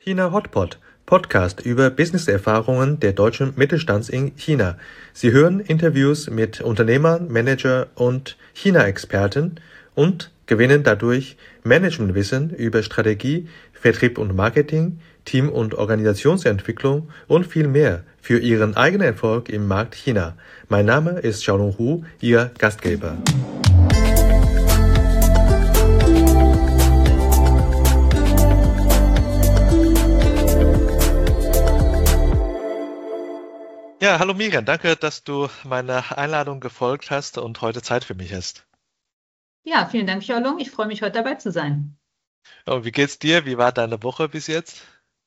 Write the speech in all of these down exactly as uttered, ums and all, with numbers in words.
China Hotpot, Podcast über Businesserfahrungen der deutschen Mittelstands in China. Sie hören Interviews mit Unternehmern, Manager und China-Experten und gewinnen dadurch Managementwissen über Strategie, Vertrieb und Marketing, Team- und Organisationsentwicklung und viel mehr für Ihren eigenen Erfolg im Markt China. Mein Name ist Xiaolong Hu, Ihr Gastgeber. Ja, hallo Miriam, danke, dass du meiner Einladung gefolgt hast und heute Zeit für mich hast. Ja, vielen Dank, Xiaolong. Ich freue mich, heute dabei zu sein. Und wie geht's dir? Wie war deine Woche bis jetzt?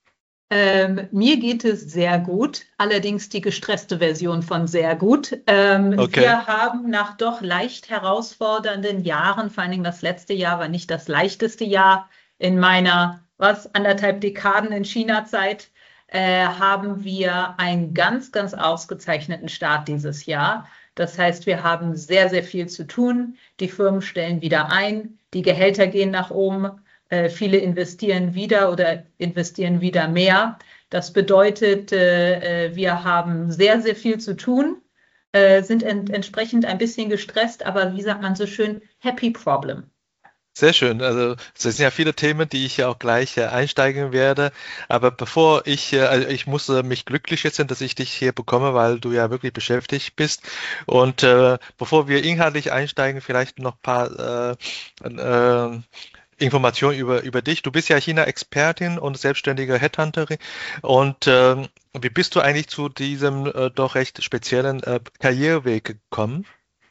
Ähm, mir geht es sehr gut, allerdings die gestresste Version von sehr gut. Ähm, Okay. Wir haben nach doch leicht herausfordernden Jahren, vor allen Dingen das letzte Jahr war nicht das leichteste Jahr in meiner, was, anderthalb Dekaden in China-Zeit, äh, haben wir einen ganz, ganz ausgezeichneten Start dieses Jahr. Das heißt, wir haben sehr, sehr viel zu tun. Die Firmen stellen wieder ein, die Gehälter gehen nach oben. Äh, viele investieren wieder oder investieren wieder mehr. Das bedeutet, äh, wir haben sehr, sehr viel zu tun, äh, sind ent entsprechend ein bisschen gestresst, aber wie sagt man so schön, happy problem. Sehr schön. Also es sind ja viele Themen, die ich ja auch gleich äh, einsteigen werde. Aber bevor ich, äh, also ich muss äh, mich glücklich schätzen, dass ich dich hier bekomme, weil du ja wirklich beschäftigt bist. Und äh, bevor wir inhaltlich einsteigen, vielleicht noch ein paar äh, äh, Informationen über, über dich. Du bist ja China-Expertin und selbstständige Headhunterin. Und ähm, wie bist du eigentlich zu diesem äh, doch recht speziellen äh, Karriereweg gekommen?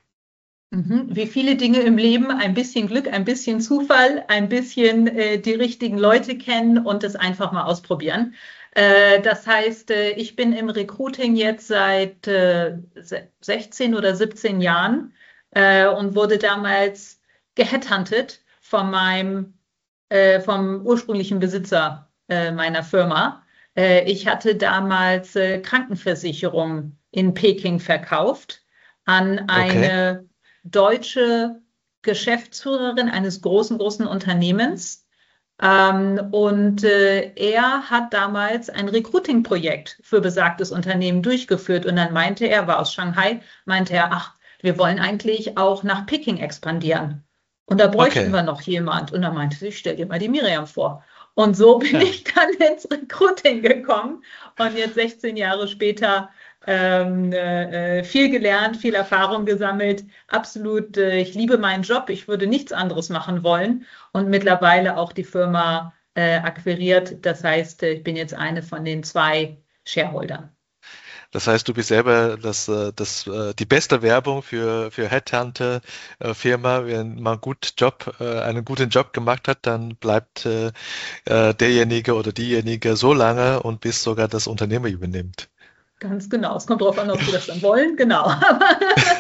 Mhm. Wie viele Dinge im Leben, ein bisschen Glück, ein bisschen Zufall, ein bisschen äh, die richtigen Leute kennen und es einfach mal ausprobieren. Äh, das heißt, äh, ich bin im Recruiting jetzt seit äh, sechzehn oder siebzehn Jahren äh, und wurde damals geheadhuntet von meinem, äh, vom ursprünglichen Besitzer äh, meiner Firma. Äh, ich hatte damals äh, Krankenversicherung in Peking verkauft an Okay. eine deutsche Geschäftsführerin eines großen, großen Unternehmens. Ähm, und äh, er hat damals ein Recruiting-Projekt für besagtes Unternehmen durchgeführt. Und dann meinte er, war aus Shanghai, meinte er, ach, wir wollen eigentlich auch nach Peking expandieren. Und da bräuchten Okay. wir noch jemand. Und dann meinte sie, ich stell dir mal die Miriam vor. Und so bin Ja. ich dann ins Recruiting gekommen. Und jetzt sechzehn Jahre später ähm, äh, viel gelernt, viel Erfahrung gesammelt. Absolut, äh, ich liebe meinen Job. Ich würde nichts anderes machen wollen und mittlerweile auch die Firma äh, akquiriert. Das heißt, äh, ich bin jetzt eine von den zwei Shareholdern. Das heißt, du bist selber das, äh, das, äh, die beste Werbung für, für Headhunter-Firma. Wenn man gut Job, äh, einen guten Job gemacht hat, dann bleibt äh, äh, derjenige oder diejenige so lange und bis sogar das Unternehmen übernimmt. Ganz genau. Es kommt darauf an, ob sie das dann wollen. Genau. Aber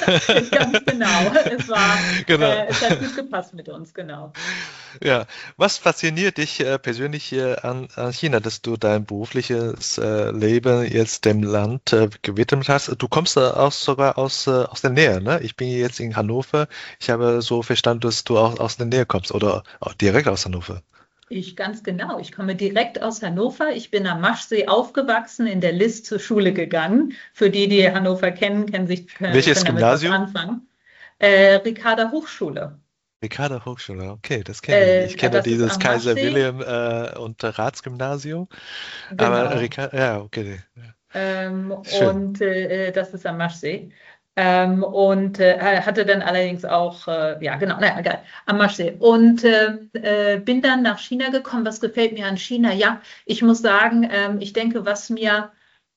ganz genau. Es war, Genau. äh, es hat gut gepasst mit uns. Genau. Ja, was fasziniert dich äh, persönlich hier an, an China, dass du dein berufliches äh, Leben jetzt dem Land äh, gewidmet hast? Du kommst äh, auch sogar aus, äh, aus der Nähe, ne? Ich bin jetzt in Hannover. Ich habe so verstanden, dass du auch aus der Nähe kommst oder auch direkt aus Hannover. Ich ganz genau. Ich komme direkt aus Hannover. Ich bin am Maschsee aufgewachsen, in der List zur Schule gegangen. Für die, die Hannover kennen, kennen sich, können, Welches können damit was Gymnasium? anfangen. Äh, Ricarda Hochschule. Ricarda Hochschule, okay, das kenne ich. Ich Äh, kenne das ist dieses am Kaiser Maschsee. Wilhelm äh, und Ratsgymnasium, aber Genau. Ricarda, ja, okay, Ähm, schön. und äh, das ist am Maschsee. Ähm, und äh, hatte dann allerdings auch, äh, ja genau, naja, egal, am Maschsee. Und äh, äh, bin dann nach China gekommen. Was gefällt mir an China? Ja, ich muss sagen, ähm, ich denke, was mir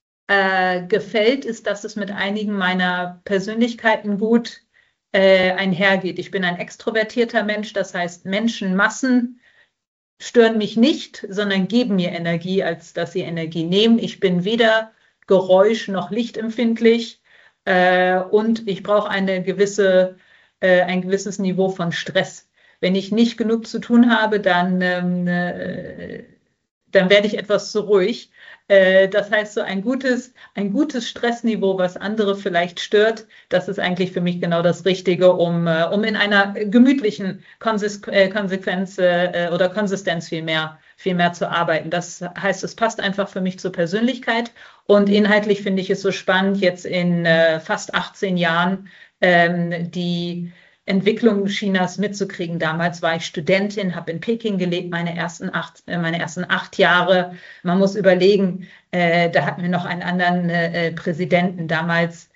äh, gefällt, ist, dass es mit einigen meiner Persönlichkeiten gut äh, einhergeht. Ich bin ein extrovertierter Mensch, das heißt, Menschenmassen stören mich nicht, sondern geben mir Energie, als dass sie Energie nehmen. Ich bin weder geräusch- noch lichtempfindlich äh, und ich brauche eine gewisse, äh, ein gewisses Niveau von Stress. Wenn ich nicht genug zu tun habe, dann, ähm, äh, dann werde ich etwas zu ruhig. Äh, das heißt, so ein gutes, ein gutes Stressniveau, was andere vielleicht stört, das ist eigentlich für mich genau das Richtige, um, äh, um in einer gemütlichen Konsis äh, Konsequenz äh, oder Konsistenz vielmehr viel mehr zu arbeiten. Das heißt, es passt einfach für mich zur Persönlichkeit und inhaltlich finde ich es so spannend, jetzt in äh, fast achtzehn Jahren ähm, die Entwicklung Chinas mitzukriegen. Damals war ich Studentin, habe in Peking gelebt, meine ersten acht, äh, meine ersten acht Jahre. Man muss überlegen, äh, da hatten wir noch einen anderen äh, Präsidenten. Damals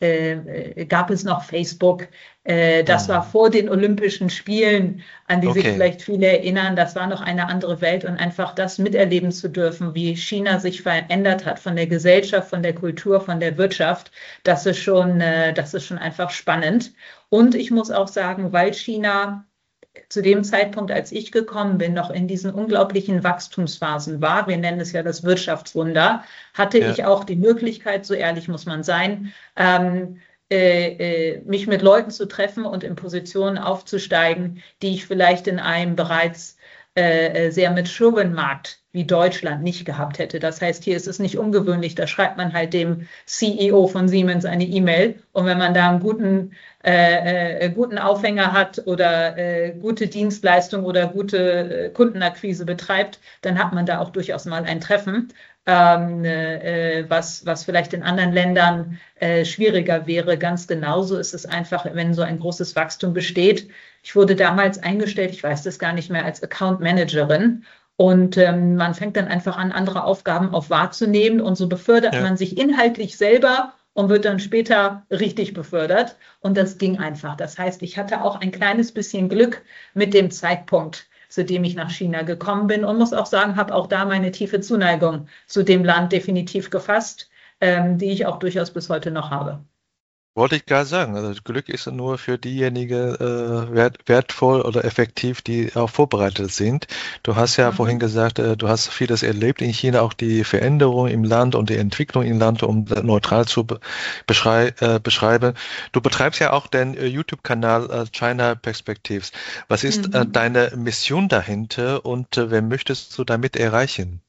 äh, gab es noch Facebook. Äh, das war vor den Olympischen Spielen, an die sich Okay. vielleicht viele erinnern. Das war noch eine andere Welt und einfach das miterleben zu dürfen, wie China sich verändert hat von der Gesellschaft, von der Kultur, von der Wirtschaft, das ist schon, äh, das ist schon einfach spannend. Und ich muss auch sagen, weil China zu dem Zeitpunkt, als ich gekommen bin, noch in diesen unglaublichen Wachstumsphasen war, wir nennen es ja das Wirtschaftswunder, hatte Ja. ich auch die Möglichkeit, so ehrlich muss man sein, ähm, äh, äh, mich mit Leuten zu treffen und in Positionen aufzusteigen, die ich vielleicht in einem bereits äh, sehr mature Markt wie Deutschland nicht gehabt hätte. Das heißt, hier ist es nicht ungewöhnlich, da schreibt man halt dem C E O von Siemens eine E-Mail und wenn man da einen guten, äh, äh, guten Aufhänger hat oder äh, gute Dienstleistung oder gute äh, Kundenakquise betreibt, dann hat man da auch durchaus mal ein Treffen, ähm, äh, was, was vielleicht in anderen Ländern äh, schwieriger wäre. Ganz genauso ist es einfach, wenn so ein großes Wachstum besteht. Ich wurde damals eingestellt, ich weiß das gar nicht mehr, als Account Managerin. Und ähm, man fängt dann einfach an, andere Aufgaben auch wahrzunehmen. Und so befördert Ja. man sich inhaltlich selber und wird dann später richtig befördert. Und das ging einfach. Das heißt, ich hatte auch ein kleines bisschen Glück mit dem Zeitpunkt, zu dem ich nach China gekommen bin. Und muss auch sagen, habe auch da meine tiefe Zuneigung zu dem Land definitiv gefasst, ähm, die ich auch durchaus bis heute noch habe. Wollte ich gerade sagen, also Glück ist nur für diejenigen äh, wert, wertvoll oder effektiv, die auch vorbereitet sind. Du hast ja Mhm. vorhin gesagt, äh, du hast vieles erlebt in China, auch die Veränderung im Land und die Entwicklung im Land, um das neutral zu be beschrei äh, beschreiben. Du betreibst ja auch den äh, YouTube-Kanal äh, China Perspectives. Was ist äh, Mhm. deine Mission dahinter und äh, wer möchtest du damit erreichen?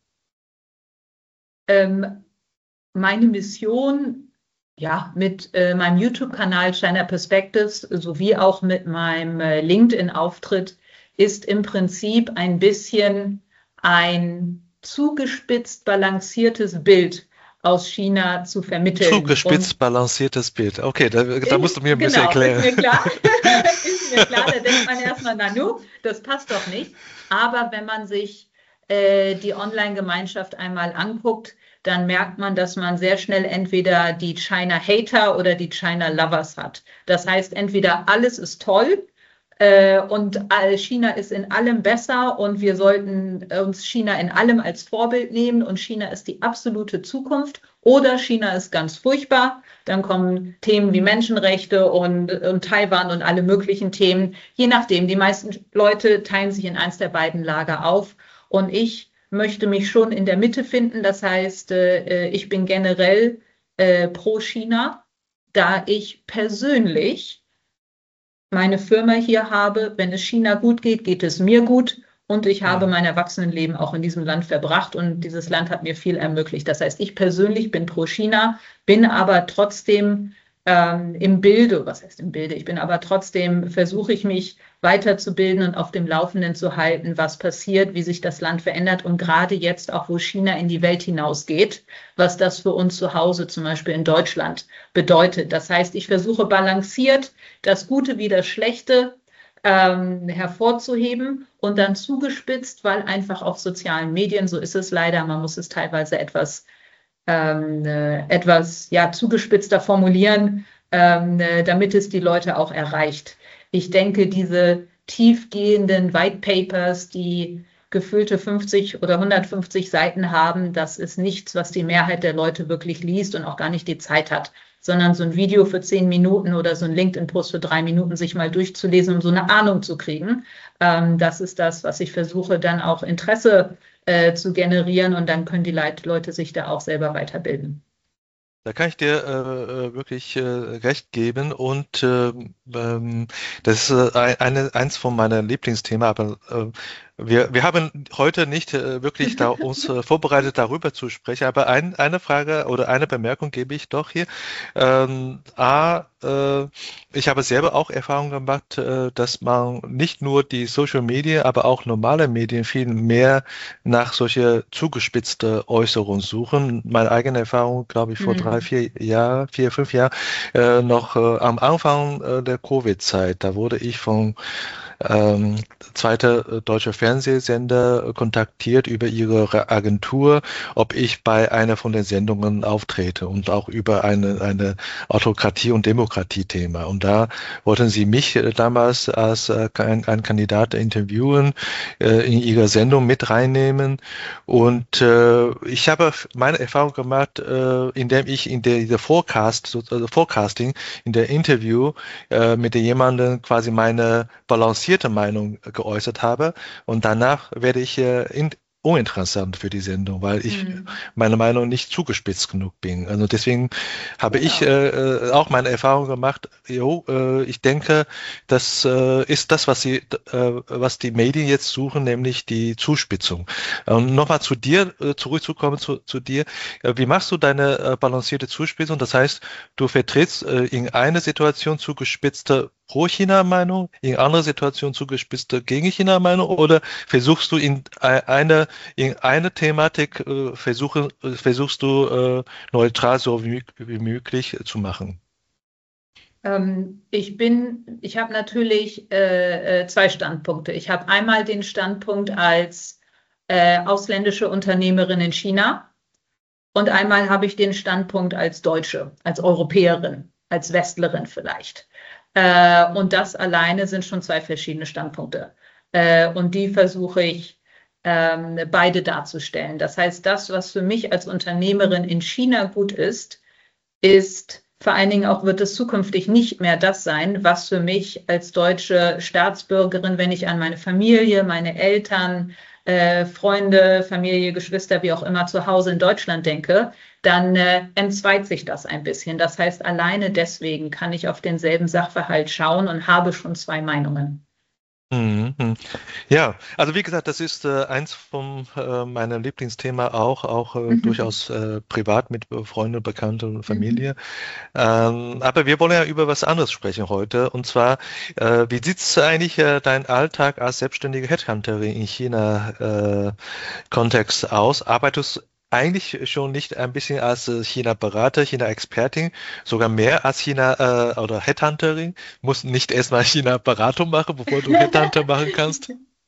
Ähm, meine Mission, ja, mit äh, meinem YouTube-Kanal China Perspectives sowie auch mit meinem äh, LinkedIn-Auftritt ist im Prinzip ein bisschen ein zugespitzt balanciertes Bild aus China zu vermitteln. Und Zugespitzt balanciertes Bild. Okay, da, da musst du mir ein bisschen genau, ist erklären. mir klar. Ist mir klar, da denkt man erstmal, na nu, das passt doch nicht. Aber wenn man sich äh, die Online-Gemeinschaft einmal anguckt, dann merkt man, dass man sehr schnell entweder die China-Hater oder die China-Lovers hat. Das heißt, entweder alles ist toll äh, und China ist in allem besser und wir sollten uns China in allem als Vorbild nehmen und China ist die absolute Zukunft, oder China ist ganz furchtbar. Dann kommen Themen wie Menschenrechte und, und Taiwan und alle möglichen Themen. Je nachdem, die meisten Leute teilen sich in eins der beiden Lager auf. Und ich möchte mich schon in der Mitte finden. Das heißt, äh, ich bin generell äh, pro China, da ich persönlich meine Firma hier habe. Wenn es China gut geht, geht es mir gut. Und ich habe mein Erwachsenenleben auch in diesem Land verbracht und dieses Land hat mir viel ermöglicht. Das heißt, ich persönlich bin pro China, bin aber trotzdem ähm, im Bilde, was heißt im Bilde? Ich bin aber trotzdem, versuche ich mich weiterzubilden und auf dem Laufenden zu halten, was passiert, wie sich das Land verändert und gerade jetzt auch, wo China in die Welt hinausgeht, was das für uns zu Hause, zum Beispiel in Deutschland, bedeutet. Das heißt, ich versuche balanciert das Gute wie das Schlechte ähm, hervorzuheben und dann zugespitzt, weil einfach auf sozialen Medien, so ist es leider, man muss es teilweise etwas, ähm, äh, etwas ja, zugespitzter formulieren, ähm, äh, damit es die Leute auch erreicht. Ich denke, diese tiefgehenden White Papers, die gefüllte fünfzig oder hundertfünfzig Seiten haben, das ist nichts, was die Mehrheit der Leute wirklich liest und auch gar nicht die Zeit hat, sondern so ein Video für zehn Minuten oder so ein LinkedIn-Post für drei Minuten sich mal durchzulesen, um so eine Ahnung zu kriegen. Ähm, das ist das, was ich versuche, dann auch Interesse äh, zu generieren und dann können die Leute sich da auch selber weiterbilden. Da kann ich dir äh, wirklich äh, recht geben und ähm, ähm, das ist äh, eine, eins von meiner Lieblingsthemen, aber äh, Wir, wir haben heute nicht äh, wirklich da uns äh, vorbereitet, darüber zu sprechen, aber ein, eine Frage oder eine Bemerkung gebe ich doch hier. Ähm, A, äh, ich habe selber auch Erfahrung gemacht, äh, dass man nicht nur die Social Media, aber auch normale Medien viel mehr nach solche zugespitzte Äußerungen suchen. Meine eigene Erfahrung, glaube ich, vor drei, Hm. vier Jahren, vier, fünf Jahren, äh, noch äh, am Anfang äh, der Covid-Zeit, da wurde ich von ähm, zweite äh, deutsche Fernsehsender äh, kontaktiert über ihre Agentur, ob ich bei einer von den Sendungen auftrete und auch über eine, eine Autokratie- und Demokratie-Thema. Und da wollten sie mich äh, damals als äh, ein, ein Kandidat interviewen, äh, in ihre Sendung mit reinnehmen. Und äh, ich habe meine Erfahrung gemacht, äh, indem ich in der, der Forecast, so, also Forecasting, in der Interview äh, mit jemandem quasi meine balancierte Meinung geäußert habe und danach werde ich äh, in, uninteressant für die Sendung, weil ich Hm. meiner Meinung nicht zugespitzt genug bin. Also deswegen habe ich Genau. äh, äh, auch meine Erfahrung gemacht. Jo, äh, ich denke, das äh, ist das, was sie, äh, was die Medien jetzt suchen, nämlich die Zuspitzung. Und nochmal zu dir äh, zurückzukommen zu, zu dir. Äh, wie machst du deine äh, balancierte Zuspitzung? Das heißt, du vertrittst äh, in einer Situation zugespitzte Pro-China-Meinung, in anderer Situation zugespitzte Gegen-China-Meinung oder versuchst du in eine, in eine Thematik äh, versuche, äh, versuchst du äh, neutral so wie, wie möglich zu machen? Ähm, ich bin, ich habe natürlich äh, äh, zwei Standpunkte. Ich habe einmal den Standpunkt als äh, ausländische Unternehmerin in China und einmal habe ich den Standpunkt als Deutsche, als Europäerin, als Westlerin vielleicht. Äh, und das alleine sind schon zwei verschiedene Standpunkte. Äh, und die versuche ich ähm, beide darzustellen. Das heißt, das, was für mich als Unternehmerin in China gut ist, ist vor allen Dingen auch, wird es zukünftig nicht mehr das sein, was für mich als deutsche Staatsbürgerin, wenn ich an meine Familie, meine Eltern, äh, Freunde, Familie, Geschwister, wie auch immer zu Hause in Deutschland denke, dann äh, entzweit sich das ein bisschen. Das heißt, alleine deswegen kann ich auf denselben Sachverhalt schauen und habe schon zwei Meinungen. Mhm. Mhm. Ja, also wie gesagt, das ist äh, eins von äh, meinem Lieblingsthema auch, auch äh, durchaus äh, privat mit äh, Freunden, Bekannten und Familie. Ähm, aber wir wollen ja über was anderes sprechen heute. Und zwar, äh, wie sieht eigentlich äh, dein Alltag als selbstständige Headhunterin in China äh, Kontext aus? Arbeitest du eigentlich schon nicht ein bisschen als äh, China-Berater, China-Expertin, sogar mehr als China- äh, oder Headhunterin? Musst nicht erstmal China-Beratung machen, bevor du Headhunter machen kannst?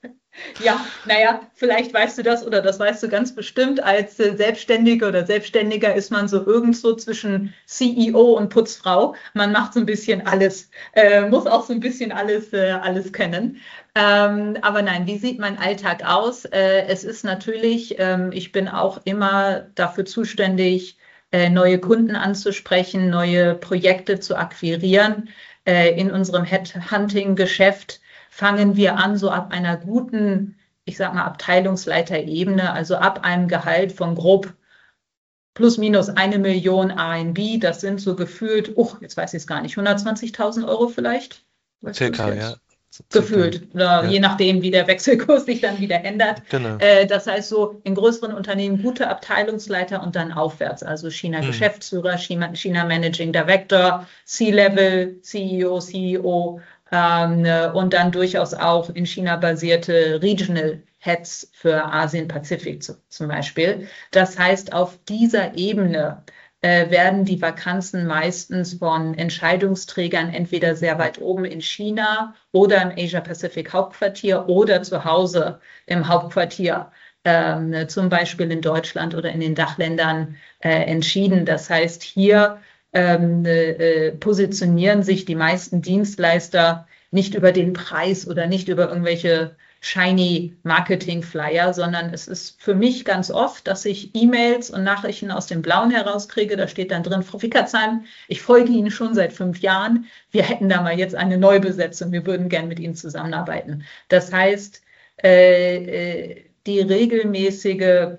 Ja, naja, vielleicht weißt du das oder das weißt du ganz bestimmt. Als äh, Selbstständige oder Selbstständiger ist man so irgendwo zwischen C E O und Putzfrau. Man macht so ein bisschen alles, äh, muss auch so ein bisschen alles, äh, alles können. Ähm, aber nein, wie sieht mein Alltag aus? Äh, es ist natürlich, ähm, ich bin auch immer dafür zuständig, äh, neue Kunden anzusprechen, neue Projekte zu akquirieren. Äh, in unserem Headhunting-Geschäft fangen wir an, so ab einer guten, ich sag mal, Abteilungsleiterebene, also ab einem Gehalt von grob plus minus eine Million R M B. Das sind so gefühlt, oh, jetzt weiß ich es gar nicht, hundertzwanzigtausend Euro vielleicht? Weißt du es Circa, ja. jetzt? Circa, Gefühlt, oder ja. je nachdem, wie der Wechselkurs sich dann wieder ändert. Genau. Äh, das heißt so, in größeren Unternehmen gute Abteilungsleiter und dann aufwärts, also Mhm. China-Geschäftsführer, China, China Managing Director, C-Level, C E O, C E O ähm, und dann durchaus auch in China basierte Regional Heads für Asien-Pazifik zum Beispiel. Das heißt, auf dieser Ebene äh, werden die Vakanzen meistens von Entscheidungsträgern entweder sehr weit oben in China oder im Asia-Pacific-Hauptquartier oder zu Hause im Hauptquartier, ähm, zum Beispiel in Deutschland oder in den Dachländern, äh, entschieden. Das heißt, hier ähm, äh, positionieren sich die meisten Dienstleister nicht über den Preis oder nicht über irgendwelche shiny Marketing-Flyer, sondern es ist für mich ganz oft, dass ich E-Mails und Nachrichten aus dem Blauen herauskriege. Da steht dann drin, Frau Fickertsheim, ich folge Ihnen schon seit fünf Jahren. Wir hätten da mal jetzt eine Neubesetzung. Wir würden gern mit Ihnen zusammenarbeiten. Das heißt, äh, äh, die regelmäßige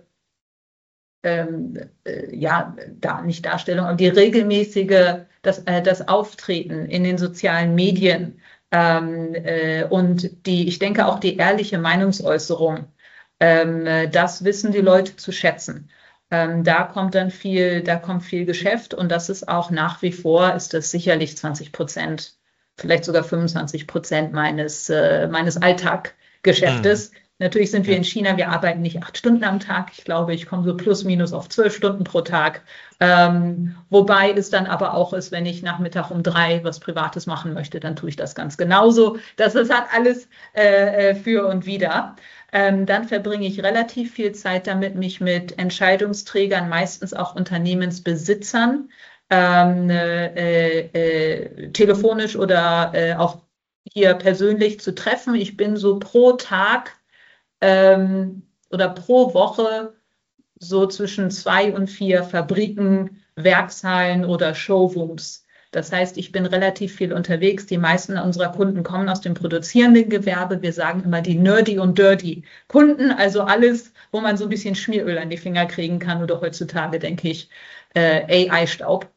ähm, äh, ja, da, nicht Darstellung, aber die regelmäßige, das, äh, das Auftreten in den sozialen Medien, Ähm, äh, und die, ich denke auch die ehrliche Meinungsäußerung, ähm, äh, das wissen die Leute zu schätzen. Ähm, da kommt dann viel, da kommt viel Geschäft und das ist auch nach wie vor, ist das sicherlich zwanzig Prozent, vielleicht sogar fünfundzwanzig Prozent meines, äh, meines Hm. Alltaggeschäftes. Natürlich sind wir Ja. in China, wir arbeiten nicht acht Stunden am Tag. Ich glaube, ich komme so plus minus auf zwölf Stunden pro Tag. Ähm, wobei es dann aber auch ist, wenn ich Nachmittag um drei was Privates machen möchte, dann tue ich das ganz genauso. Das, das hat alles äh, für und wider. Ähm, dann verbringe ich relativ viel Zeit damit, mich mit Entscheidungsträgern, meistens auch Unternehmensbesitzern, ähm, äh, äh, telefonisch oder äh, auch hier persönlich zu treffen. Ich bin so pro Tag ähm, oder pro Woche so zwischen zwei und vier Fabriken, Werkshallen oder Showrooms. Das heißt, ich bin relativ viel unterwegs. Die meisten unserer Kunden kommen aus dem produzierenden Gewerbe. Wir sagen immer die nerdy und dirty Kunden, also alles, wo man so ein bisschen Schmieröl an die Finger kriegen kann oder heutzutage, denke ich, äh, A I-Staub.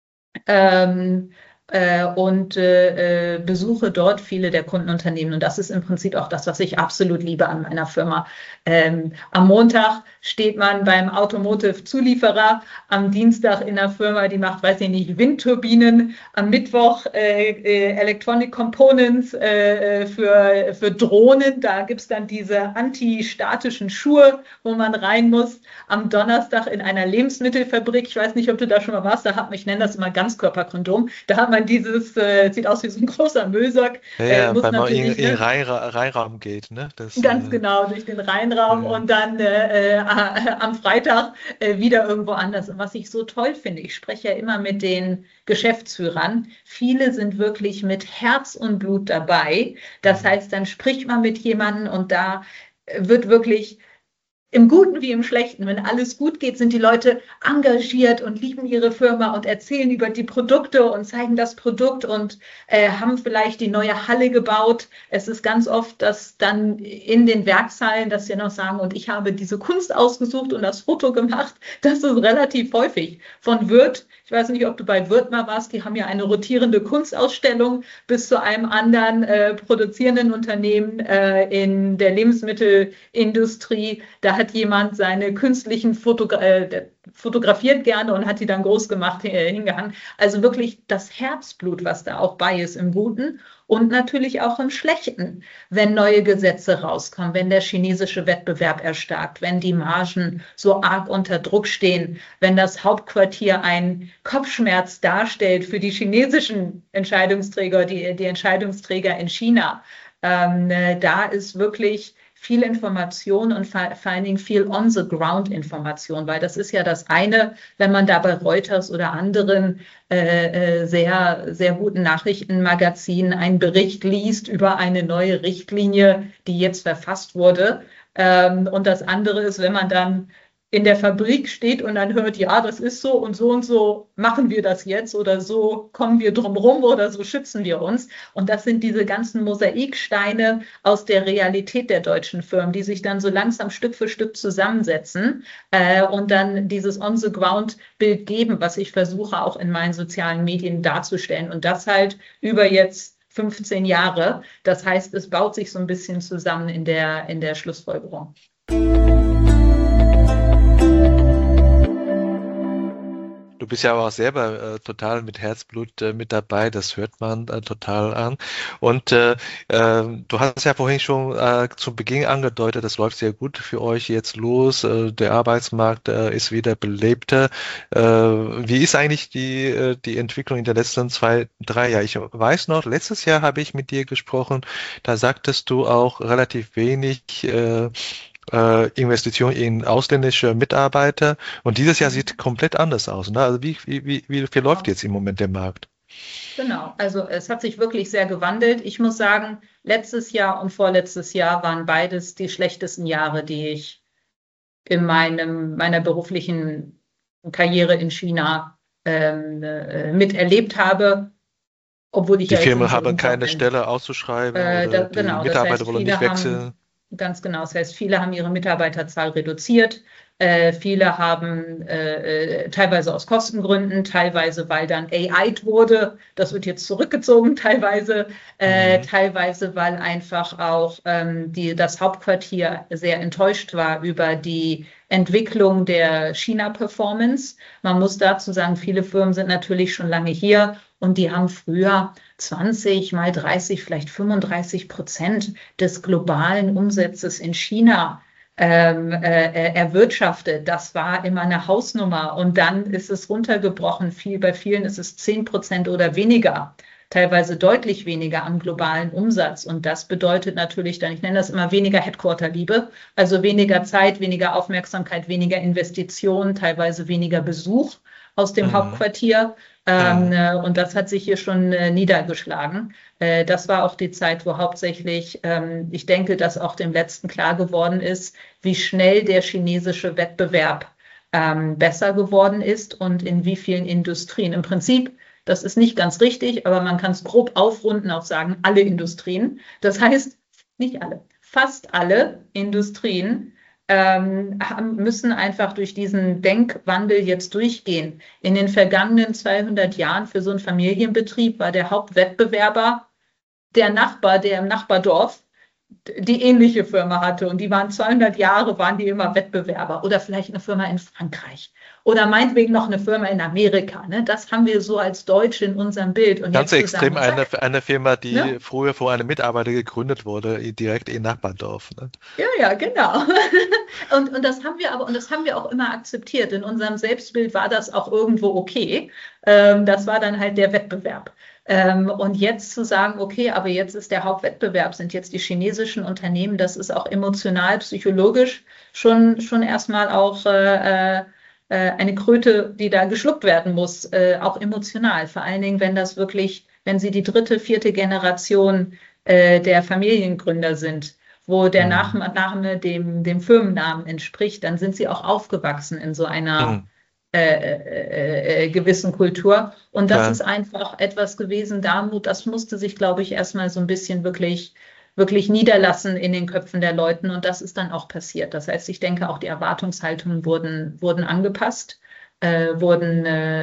Ähm, äh, und äh, äh, besuche dort viele der Kundenunternehmen. Und das ist im Prinzip auch das, was ich absolut liebe an meiner Firma. Ähm, am Montag steht man beim Automotive-Zulieferer, am Dienstag in der Firma, die macht, weiß ich nicht, Windturbinen, am Mittwoch äh, äh, Electronic Components äh, für, für Drohnen. Da gibt es dann diese antistatischen Schuhe, wo man rein muss. Am Donnerstag in einer Lebensmittelfabrik. Ich weiß nicht, ob du da schon mal warst. Da hat, ich nenne das immer Ganzkörperkondom. Da hat man dieses, äh, sieht aus wie so ein großer Müllsack. Ja, Äh, ja, muss weil man in, natürlich, in ne? Rheinra Rheinraum geht, ne? Das, Ganz äh, genau, durch den Rheinraum äh, und dann äh, äh, am Freitag äh, wieder irgendwo anders. Und was ich so toll finde, ich spreche ja immer mit den Geschäftsführern. Viele sind wirklich mit Herz und Blut dabei. Das hm. heißt, dann spricht man mit jemandem und da äh, wird wirklich im Guten wie im Schlechten, wenn alles gut geht, sind die Leute engagiert und lieben ihre Firma und erzählen über die Produkte und zeigen das Produkt und äh, haben vielleicht die neue Halle gebaut. Es ist ganz oft, dass dann in den Werkshallen, dass sie noch sagen, und ich habe diese Kunst ausgesucht und das Foto gemacht. Das ist relativ häufig. Von Würth, ich weiß nicht, ob du bei Würth mal warst, die haben ja eine rotierende Kunstausstellung, bis zu einem anderen äh, produzierenden Unternehmen äh, in der Lebensmittelindustrie. Da hat jemand seine künstlichen Fotogra äh, fotografiert gerne und hat die dann groß gemacht äh, hingehangen. Also wirklich das Herzblut, was da auch bei ist im Guten und natürlich auch im Schlechten, wenn neue Gesetze rauskommen, wenn der chinesische Wettbewerb erstarkt, wenn die Margen so arg unter Druck stehen, wenn das Hauptquartier einen Kopfschmerz darstellt für die chinesischen Entscheidungsträger, die, die Entscheidungsträger in China. Ähm, äh, da ist wirklich viel Information und vor allen Dingen viel On-the-Ground-Information, weil das ist ja das eine, wenn man da bei Reuters oder anderen äh, sehr, sehr guten Nachrichtenmagazinen einen Bericht liest über eine neue Richtlinie, die jetzt verfasst wurde. Ähm, und das andere ist, wenn man dann in der Fabrik steht und dann hört, ja, das ist so und so und so machen wir das jetzt oder so kommen wir drum rum oder so schützen wir uns. Und das sind diese ganzen Mosaiksteine aus der Realität der deutschen Firmen, die sich dann so langsam Stück für Stück zusammensetzen äh, und dann dieses On-the-Ground-Bild geben, was ich versuche auch in meinen sozialen Medien darzustellen. Und das halt über jetzt fünfzehn Jahre. Das heißt, es baut sich so ein bisschen zusammen in der, in der Schlussfolgerung. Du bist ja auch selber äh, total mit Herzblut äh, mit dabei, das hört man äh, total an. Und äh, äh, du hast ja vorhin schon äh, zu Beginn angedeutet, das läuft sehr gut für euch jetzt los, äh, der Arbeitsmarkt äh, ist wieder belebter. Äh, wie ist eigentlich die, äh, die Entwicklung in den letzten zwei, drei Jahren? Ich weiß noch, letztes Jahr habe ich mit dir gesprochen, da sagtest du auch relativ wenig äh, äh, Investition in ausländische Mitarbeiter. Und dieses Jahr sieht komplett anders aus. Ne? Also wie, wie, wie, wie verläuft jetzt im Moment der Markt? Genau, also es hat sich wirklich sehr gewandelt. Ich muss sagen, letztes Jahr und vorletztes Jahr waren beides die schlechtesten Jahre, die ich in meinem, meiner beruflichen Karriere in China ähm, äh, miterlebt habe, obwohl ich Die ja jetzt Firmen nicht so haben super keine bin. Stelle auszuschreiben Äh, da, oder die genau, das Mitarbeiter heißt, wollen viele nicht haben, wechseln. ganz genau, das heißt, viele haben ihre Mitarbeiterzahl reduziert. Äh, viele haben äh, teilweise aus Kostengründen, teilweise weil dann A I'd wurde, das wird jetzt zurückgezogen, teilweise, äh, Mhm. teilweise weil einfach auch ähm, die, das Hauptquartier sehr enttäuscht war über die Entwicklung der China-Performance. Man muss dazu sagen, viele Firmen sind natürlich schon lange hier und die haben früher zwanzig mal dreißig, vielleicht fünfunddreißig Prozent des globalen Umsatzes in China ähm, äh, erwirtschaftet. Das war immer eine Hausnummer und dann ist es runtergebrochen. Viel, bei vielen ist es zehn Prozent oder weniger, teilweise deutlich weniger am globalen Umsatz. Und das bedeutet natürlich dann, ich nenne das immer weniger Headquarter-Liebe, also weniger Zeit, weniger Aufmerksamkeit, weniger Investitionen, teilweise weniger Besuch aus dem Mhm. Hauptquartier. Ähm, Mhm. äh, und das hat sich hier schon äh, niedergeschlagen. Äh, das war auch die Zeit, wo hauptsächlich, ähm, ich denke, dass auch dem Letzten klar geworden ist, wie schnell der chinesische Wettbewerb ähm, besser geworden ist und in wie vielen Industrien. Im Prinzip, das ist nicht ganz richtig, aber man kann es grob aufrunden auf sagen, alle Industrien. Das heißt, nicht alle, fast alle Industrien ähm, haben, müssen einfach durch diesen Denkwandel jetzt durchgehen. In den vergangenen zweihundert Jahren für so einen Familienbetrieb war der Hauptwettbewerber der Nachbar, der im Nachbardorf die ähnliche Firma hatte und die waren zweihundert Jahre, waren die immer Wettbewerber oder vielleicht eine Firma in Frankreich oder meinetwegen noch eine Firma in Amerika. Ne? Das haben wir so als Deutsche in unserem Bild und Ganz jetzt zusammen extrem und eine, zack, eine Firma, die ne? früher von einem Mitarbeiter gegründet wurde, direkt in Nachbardorf. Ne? Ja, ja, genau. Und, und das haben wir aber, und das haben wir auch immer akzeptiert. In unserem Selbstbild war das auch irgendwo okay. Ähm, das war dann halt der Wettbewerb. Ähm, und jetzt zu sagen, okay, aber jetzt ist der Hauptwettbewerb, sind jetzt die chinesischen Unternehmen, das ist auch emotional, psychologisch schon, schon erstmal auch äh, äh, eine Kröte, die da geschluckt werden muss, äh, auch emotional. Vor allen Dingen, wenn das wirklich, wenn sie die dritte, vierte Generation äh, der Familiengründer sind, wo der Mhm. Nachname dem, dem Firmennamen entspricht, dann sind sie auch aufgewachsen in so einer Mhm. äh, äh, äh, gewissen Kultur. Und das ist Klar. einfach etwas gewesen, Darmut, das musste sich, glaube ich, erstmal so ein bisschen wirklich, wirklich niederlassen in den Köpfen der Leuten. Und das ist dann auch passiert. Das heißt, ich denke, auch die Erwartungshaltungen wurden, wurden angepasst, äh, wurden,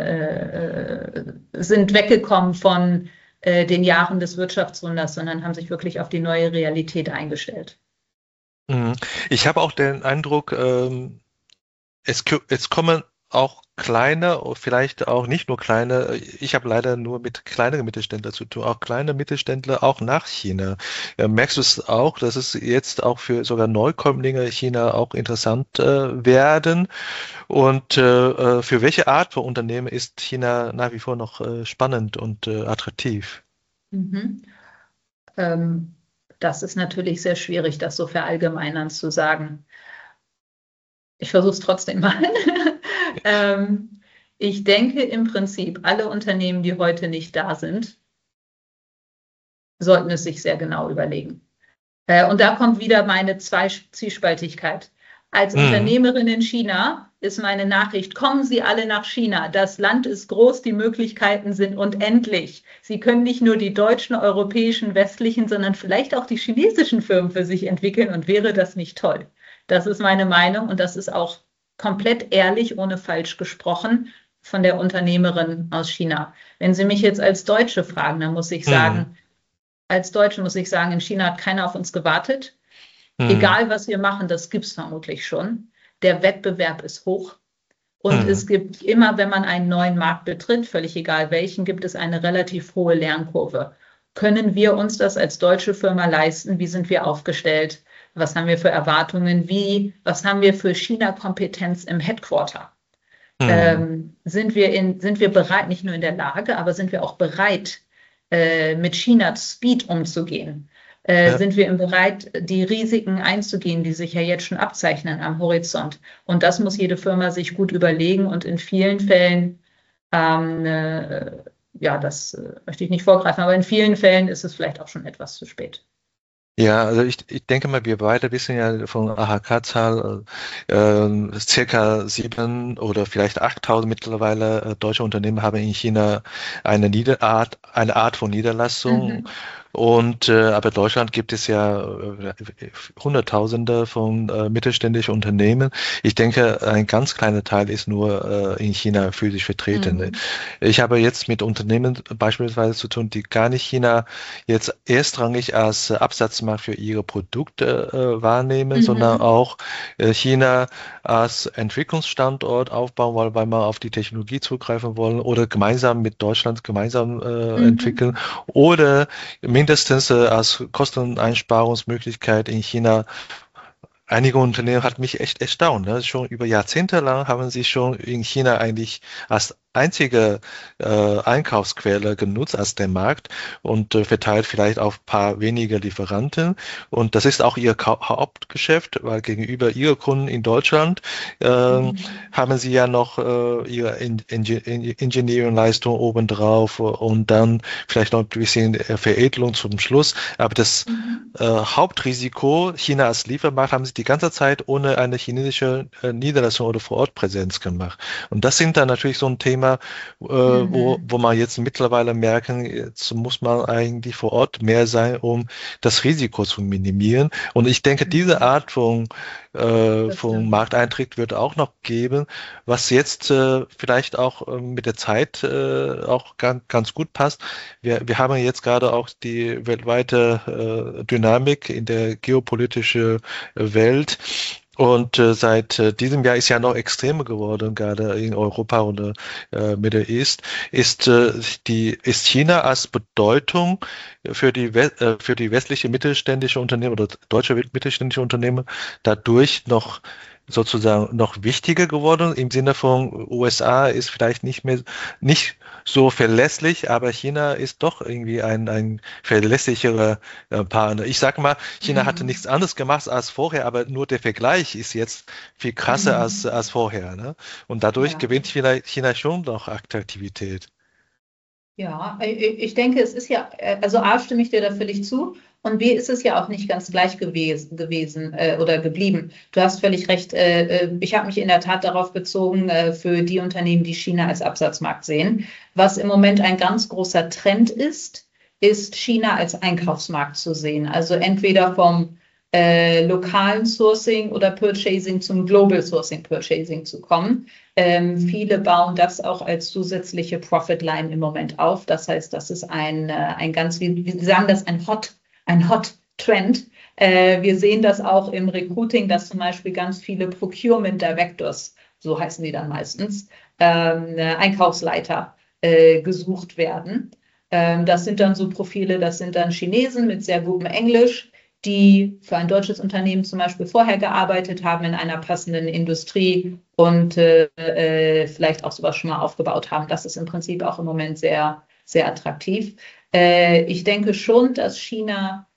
äh, äh, sind weggekommen von äh, den Jahren des Wirtschaftswunders, sondern haben sich wirklich auf die neue Realität eingestellt. Mhm. Ich habe auch den Eindruck, ähm, es, kö- es kommen auch kleine, vielleicht auch nicht nur kleine, ich habe leider nur mit kleineren Mittelständlern zu tun, auch kleine Mittelständler auch nach China. Äh, merkst du es auch, dass es jetzt auch für sogar Neukömmlinge China auch interessant äh, werden? Und äh, äh, für welche Art von Unternehmen ist China nach wie vor noch äh, spannend und äh, attraktiv? Mhm. Ähm, das ist natürlich sehr schwierig, das so verallgemeinern zu sagen. Ich versuche es trotzdem mal. ähm, ich denke im Prinzip, alle Unternehmen, die heute nicht da sind, sollten es sich sehr genau überlegen. Äh, und da kommt wieder meine Zwei-Zwiespaltigkeit. Als Mhm. Unternehmerin in China ist meine Nachricht, kommen Sie alle nach China. Das Land ist groß, die Möglichkeiten sind unendlich. Sie können nicht nur die deutschen, europäischen, westlichen, sondern vielleicht auch die chinesischen Firmen für sich entwickeln und wäre das nicht toll? Das ist meine Meinung und das ist auch komplett ehrlich, ohne falsch gesprochen von der Unternehmerin aus China. Wenn Sie mich jetzt als Deutsche fragen, dann muss ich Mhm. sagen, als Deutsche muss ich sagen, in China hat keiner auf uns gewartet. Mhm. Egal, was wir machen, das gibt es vermutlich schon. Der Wettbewerb ist hoch. Und es Mhm. gibt immer, wenn man einen neuen Markt betritt, völlig egal welchen, gibt es eine relativ hohe Lernkurve. Können wir uns das als deutsche Firma leisten? Wie sind wir aufgestellt? Was haben wir für Erwartungen? Wie, was haben wir für China-Kompetenz im Headquarter? Mhm. Ähm, sind wir in, sind wir bereit, nicht nur in der Lage, aber sind wir auch bereit, äh, mit China Speed umzugehen? Äh, Ja. sind wir bereit, die Risiken einzugehen, die sich ja jetzt schon abzeichnen am Horizont? Und das muss jede Firma sich gut überlegen und in vielen Fällen, ähm, äh, ja, das äh, möchte ich nicht vorgreifen, aber in vielen Fällen ist es vielleicht auch schon etwas zu spät. Ja, also ich, ich denke mal, wir beide wissen ja von A H K-Zahl, äh, äh, circa sieben oder vielleicht achttausend mittlerweile äh, deutsche Unternehmen haben in China eine Niederart, eine Art von Niederlassung. Mhm. Und äh, aber in Deutschland gibt es ja äh, Hunderttausende von äh, mittelständischen Unternehmen. Ich denke, ein ganz kleiner Teil ist nur äh, in China physisch vertreten. Mhm. Ich habe jetzt mit Unternehmen beispielsweise zu tun, die gar nicht China jetzt erstrangig als äh, Absatzmarkt für ihre Produkte äh, wahrnehmen, sondern Mhm. auch äh, China als Entwicklungsstandort aufbauen wollen, weil man auf die Technologie zugreifen wollen oder gemeinsam mit Deutschland gemeinsam äh, entwickeln Mhm. oder mindestens äh, als Kosteneinsparungsmöglichkeit in China. Einige Unternehmen hat mich echt erstaunt. Ne? Schon über Jahrzehnte lang haben sie schon in China eigentlich als einzige äh, Einkaufsquelle genutzt als der Markt und äh, verteilt vielleicht auf ein paar wenige Lieferanten. Und das ist auch ihr Ka Hauptgeschäft, weil gegenüber ihren Kunden in Deutschland äh, Mhm. haben sie ja noch äh, ihre in in Engineering-Leistung obendrauf und dann vielleicht noch ein bisschen Veredelung zum Schluss. Aber das Mhm. äh, Hauptrisiko, China als Liefermarkt, haben sie die ganze Zeit ohne eine chinesische äh, Niederlassung oder Vorortpräsenz gemacht. Und das sind dann natürlich so ein Thema, äh, wo, Mhm. wo man jetzt mittlerweile merken, jetzt muss man eigentlich vor Ort mehr sein, um das Risiko zu minimieren. Und ich denke, diese Mhm. Art von, äh, Das von stimmt. Markteintritt wird auch noch geben, was jetzt äh, vielleicht auch äh, mit der Zeit äh, auch ganz, ganz gut passt. Wir, wir haben jetzt gerade auch die weltweite äh, Dynamik in der geopolitischen Welt. Und äh, seit äh, diesem Jahr ist ja noch extremer geworden, gerade in Europa und äh, Middle East, ist äh, die ist China als Bedeutung für die We äh, für die westliche mittelständische Unternehmen oder deutsche mittelständische Unternehmen dadurch noch sozusagen noch wichtiger geworden im Sinne von U S A ist vielleicht nicht mehr nicht so verlässlich, aber China ist doch irgendwie ein, ein verlässlicherer äh, Partner. Ich sage mal, China hatte Mhm. nichts anderes gemacht als vorher, aber nur der Vergleich ist jetzt viel krasser als, Mhm. als vorher. Ne? Und dadurch Ja. gewinnt vielleicht China schon noch Attraktivität. Ja, i- i- ich denke, es ist ja, äh, also A, stimme ich dir da völlig zu und B, ist es ja auch nicht ganz gleich gewesen, gewesen äh, oder geblieben. Du hast völlig recht. Äh, äh, ich habe mich in der Tat darauf bezogen, äh, für die Unternehmen, die China als Absatzmarkt sehen. Was im Moment ein ganz großer Trend ist, ist China als Einkaufsmarkt zu sehen. Also entweder vom äh, lokalen Sourcing oder Purchasing zum Global Sourcing Purchasing zu kommen. Ähm, viele bauen das auch als zusätzliche Profitline im Moment auf. Das heißt, das ist ein, äh, ein ganz, wie, wie sagen das, ein Hot, ein Hot Trend. Äh, wir sehen das auch im Recruiting, dass zum Beispiel ganz viele Procurement Directors, so heißen die dann meistens, ähm, äh, Einkaufsleiter äh, gesucht werden. Ähm, das sind dann so Profile, das sind dann Chinesen mit sehr gutem Englisch, die für ein deutsches Unternehmen zum Beispiel vorher gearbeitet haben in einer passenden Industrie und äh, äh, vielleicht auch sowas schon mal aufgebaut haben. Das ist im Prinzip auch im Moment sehr, sehr attraktiv. Äh, ich denke schon, dass China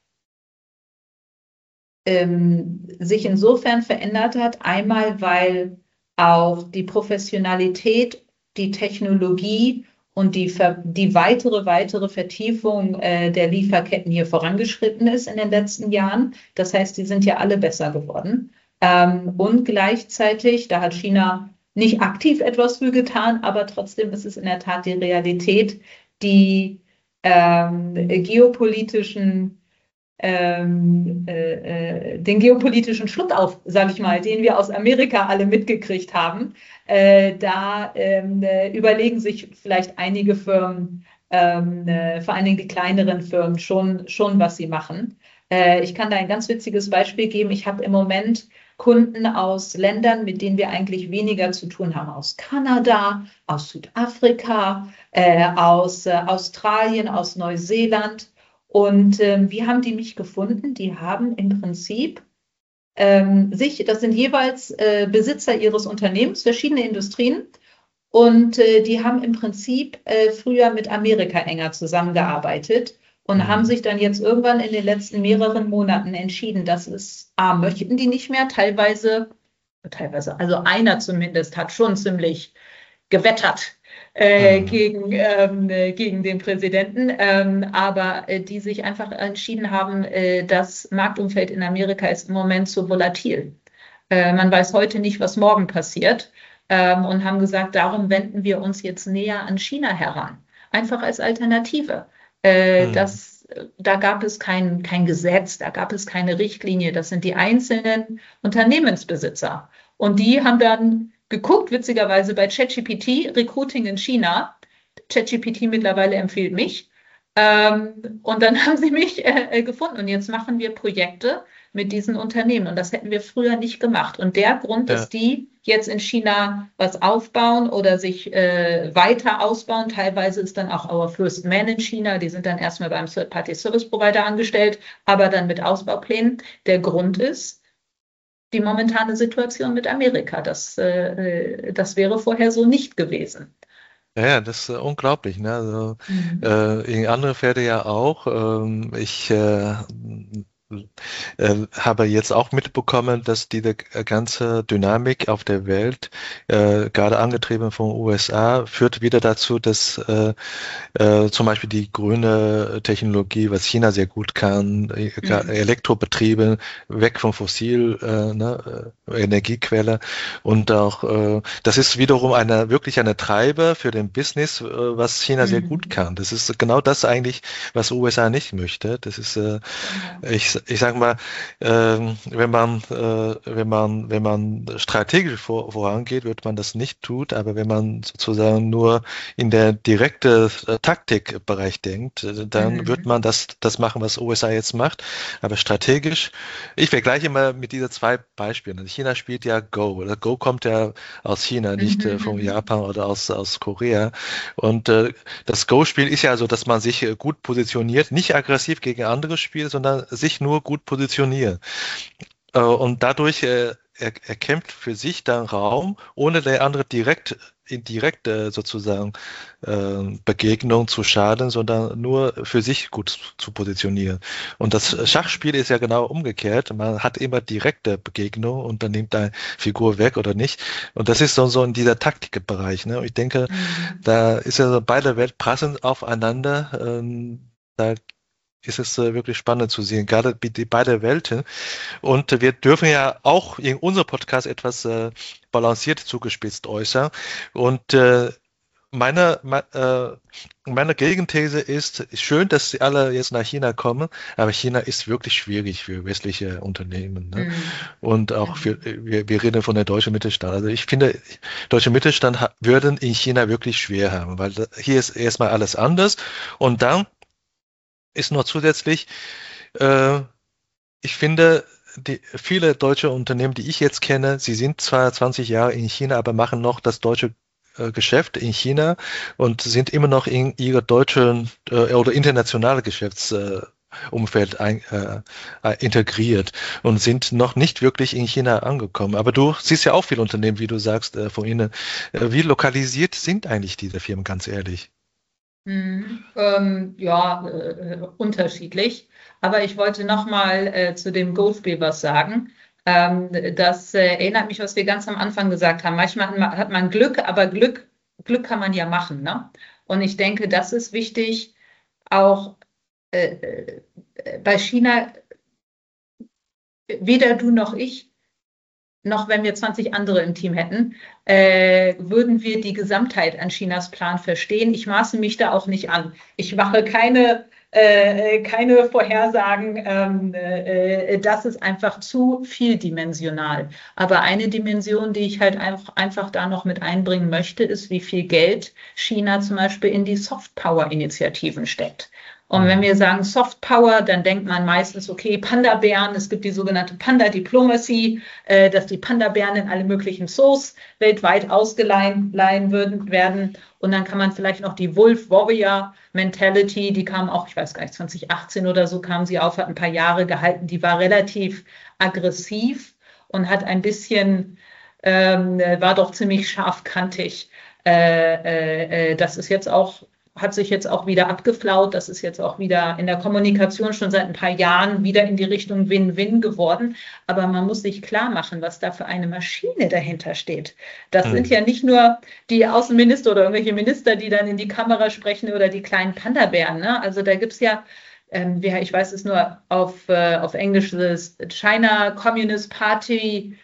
ähm, sich insofern verändert hat. Einmal, weil auch die Professionalität, die Technologie und die, die weitere, weitere Vertiefung äh, der Lieferketten hier vorangeschritten ist in den letzten Jahren. Das heißt, die sind ja alle besser geworden. Ähm, und gleichzeitig, da hat China nicht aktiv etwas für getan, aber trotzdem ist es in der Tat die Realität, die ähm, geopolitischen ähm, äh, äh, den geopolitischen Schluckauf, sage ich mal, den wir aus Amerika alle mitgekriegt haben. Äh, da ähm, äh, überlegen sich vielleicht einige Firmen, ähm, äh, vor allen Dingen die kleineren Firmen, schon, schon was sie machen. Äh, ich kann da ein ganz witziges Beispiel geben. Ich habe im Moment Kunden aus Ländern, mit denen wir eigentlich weniger zu tun haben, aus Kanada, aus Südafrika, äh, aus äh, Australien, aus Neuseeland. Und ähm, wie haben die mich gefunden? Die haben im Prinzip ähm, sich, das sind jeweils äh, Besitzer ihres Unternehmens, verschiedene Industrien, und äh, die haben im Prinzip äh, früher mit Amerika enger zusammengearbeitet und haben Mhm. sich dann jetzt irgendwann in den letzten mehreren Monaten entschieden, dass es A, möchten die nicht mehr, teilweise, teilweise, also einer zumindest hat schon ziemlich gewettert äh, Mhm. gegen, ähm, äh, gegen den Präsidenten, ähm, aber äh, die sich einfach entschieden haben, äh, das Marktumfeld in Amerika ist im Moment zu volatil. Äh, man weiß heute nicht, was morgen passiert, ähm, und haben gesagt, darum wenden wir uns jetzt näher an China heran. Einfach als Alternative. Äh, Mhm. das da gab es kein, kein Gesetz, da gab es keine Richtlinie. Das sind die einzelnen Unternehmensbesitzer. Und die haben dann geguckt, witzigerweise bei ChatGPT, Recruiting in China. ChatGPT mittlerweile empfiehlt mich. Ähm, und dann haben sie mich äh, gefunden. Und jetzt machen wir Projekte mit diesen Unternehmen. Und das hätten wir früher nicht gemacht. Und der Grund, dass Ja. die jetzt in China was aufbauen oder sich äh, weiter ausbauen, teilweise ist dann auch Our First Man in China, die sind dann erstmal beim Third-Party-Service-Provider angestellt, aber dann mit Ausbauplänen. Der Grund ist die momentane Situation mit Amerika. Das, äh, das wäre vorher so nicht gewesen. Ja, ja, das ist äh, unglaublich, ne? Also, Mhm. äh, in andere Pferde ja auch. Ähm, ich äh, äh, habe jetzt auch mitbekommen, dass diese g- ganze Dynamik auf der Welt, äh, gerade angetrieben von U S A, führt wieder dazu, dass äh, äh, zum Beispiel die grüne Technologie, was China sehr gut kann, äh, Mhm. Elektrobetriebe, weg von fossil, äh, ne, äh, Energiequelle und auch, äh, das ist wiederum eine, wirklich eine Treiber für den Business, äh, was China sehr gut Mhm. kann. Das ist genau das eigentlich, was U S A nicht möchte. Das ist, äh, Genau. ich, ich sage mal, ähm, wenn man, äh, wenn man, wenn man strategisch vor, vorangeht, wird man das nicht tun, aber wenn man sozusagen nur in der direkte äh, Taktikbereich denkt, äh, dann wird Mhm. man das, das machen, was U S A jetzt macht. Aber strategisch, ich vergleiche immer mit diesen zwei Beispielen. China spielt ja Go. Oder Go kommt ja aus China, nicht äh, von Mhm. Japan oder aus, aus Korea. Und äh, das Go-Spiel ist ja so, dass man sich äh, gut positioniert, nicht aggressiv gegen andere spielt, sondern sich nur gut positioniert. Äh, und dadurch äh, er, er kämpft für sich dann Raum, ohne der andere direkt in direkte sozusagen äh, Begegnung zu schaden, sondern nur für sich gut zu positionieren. Und das Mhm. Schachspiel ist ja genau umgekehrt. Man hat immer direkte Begegnung und dann nimmt eine Figur weg oder nicht. Und das ist so, so in dieser Taktikbereich. Ne? Und ich denke, Mhm. da ist ja so beide Welten prassen aufeinander. Ähm, da ist es äh, wirklich spannend zu sehen, gerade die, die beide Welten. Und wir dürfen ja auch in unserem Podcast etwas äh, balanciert zugespitzt äußern. Und äh, meine, me, äh, meine Gegenthese ist, schön, dass sie alle jetzt nach China kommen, aber China ist wirklich schwierig für westliche Unternehmen. Ne? Mhm. Und auch für, Mhm. wir, wir reden von der deutschen Mittelstand. Also ich finde, deutsche Mittelstand ha- würden in China wirklich schwer haben, weil da, hier ist erstmal alles anders. Und dann ist noch zusätzlich, äh, ich finde, die, viele deutsche Unternehmen, die ich jetzt kenne, sie sind zwar zwanzig Jahre in China, aber machen noch das deutsche äh, Geschäft in China und sind immer noch in ihre deutschen äh, oder internationale Geschäftsumfeld äh, Umfeld ein, äh, äh, integriert und sind noch nicht wirklich in China angekommen. Aber du siehst ja auch viele Unternehmen, wie du sagst, äh, von ihnen. Äh, wie lokalisiert sind eigentlich diese Firmen, ganz ehrlich? Mhm. Ähm, ja, äh, äh, unterschiedlich. Aber ich wollte noch mal äh, zu dem Go-Spiel was sagen. Ähm, das äh, erinnert mich, was wir ganz am Anfang gesagt haben. Manchmal hat man, hat man Glück, aber Glück, Glück kann man ja machen, ne? Und ich denke, das ist wichtig, auch äh, äh, bei China, weder du noch ich, noch wenn wir zwanzig andere im Team hätten, äh, würden wir die Gesamtheit an Chinas Plan verstehen. Ich maße mich da auch nicht an. Ich mache keine, äh, keine Vorhersagen. Ähm, äh, das ist einfach zu vieldimensional. Aber eine Dimension, die ich halt einfach, einfach da noch mit einbringen möchte, ist, wie viel Geld China zum Beispiel in die Soft-Power-Initiativen steckt. Und wenn Mhm. wir sagen Soft Power, dann denkt man meistens, okay, Panda-Bären, es gibt die sogenannte Panda-Diplomacy, äh, dass die Panda-Bären in alle möglichen Zoos weltweit ausgeleihen würden, werden. Und dann kann man vielleicht noch die Wolf-Warrior-Mentality, die kam auch, ich weiß gar nicht, zwanzig achtzehn oder so kam sie auf, hat ein paar Jahre gehalten, die war relativ aggressiv und hat ein bisschen, ähm, war doch ziemlich scharfkantig. Äh, äh, äh, das ist jetzt auch hat sich jetzt auch wieder abgeflaut. Das ist jetzt auch wieder in der Kommunikation schon seit ein paar Jahren wieder in die Richtung Win-Win geworden. Aber man muss sich klar machen, was da für eine Maschine dahinter steht. Das sind Mhm. ja nicht nur die Außenminister oder irgendwelche Minister, die dann in die Kamera sprechen oder die kleinen Panda-Bären. Ne? Also da gibt es ja, ähm, ich weiß es nur auf, äh, auf Englisch, das China Communist Party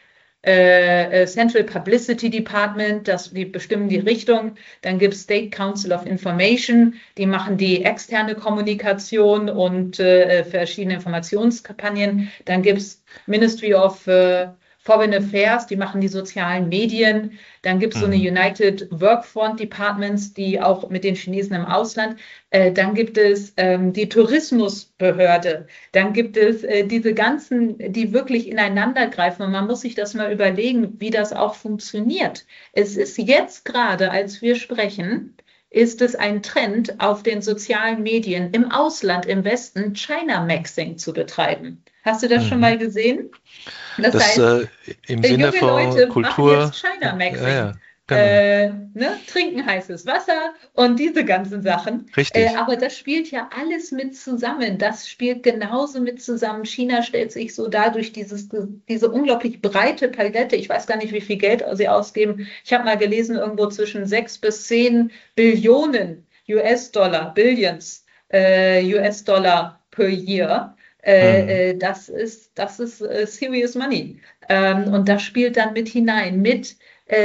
äh, Central Publicity Department, das, die bestimmen die Richtung. Dann gibt es State Council of Information, die machen die externe Kommunikation und äh, verschiedene Informationskampagnen. Dann gibt es Ministry of äh, Foreign Affairs, die machen die sozialen Medien. Dann gibt es so eine United Workfront Departments, die auch mit den Chinesen im Ausland. Äh, dann gibt es ähm, die Tourismusbehörde. Dann gibt es äh, diese ganzen, die wirklich ineinander greifen. Und man muss sich das mal überlegen, wie das auch funktioniert. Es ist jetzt gerade, als wir sprechen, ist es ein Trend auf den sozialen Medien im Ausland, im Westen, China-Maxing zu betreiben. Hast du das mhm. schon mal gesehen? Das, das heißt, äh, im Sinne junge von Leute Kultur. Machen jetzt China-Maxing. Ja, ja, genau. äh, ne? Trinken heißes Wasser und diese ganzen Sachen. Richtig. Äh, aber das spielt ja alles mit zusammen. Das spielt genauso mit zusammen. China stellt sich so dadurch dieses, diese unglaublich breite Palette. Ich weiß gar nicht, wie viel Geld sie ausgeben. Ich habe mal gelesen, irgendwo zwischen sechs bis zehn Billionen U S-Dollar, Billions äh, U S-Dollar per year. Äh, mhm. Das ist, das ist uh, serious money. Ähm, und das spielt dann mit hinein, mit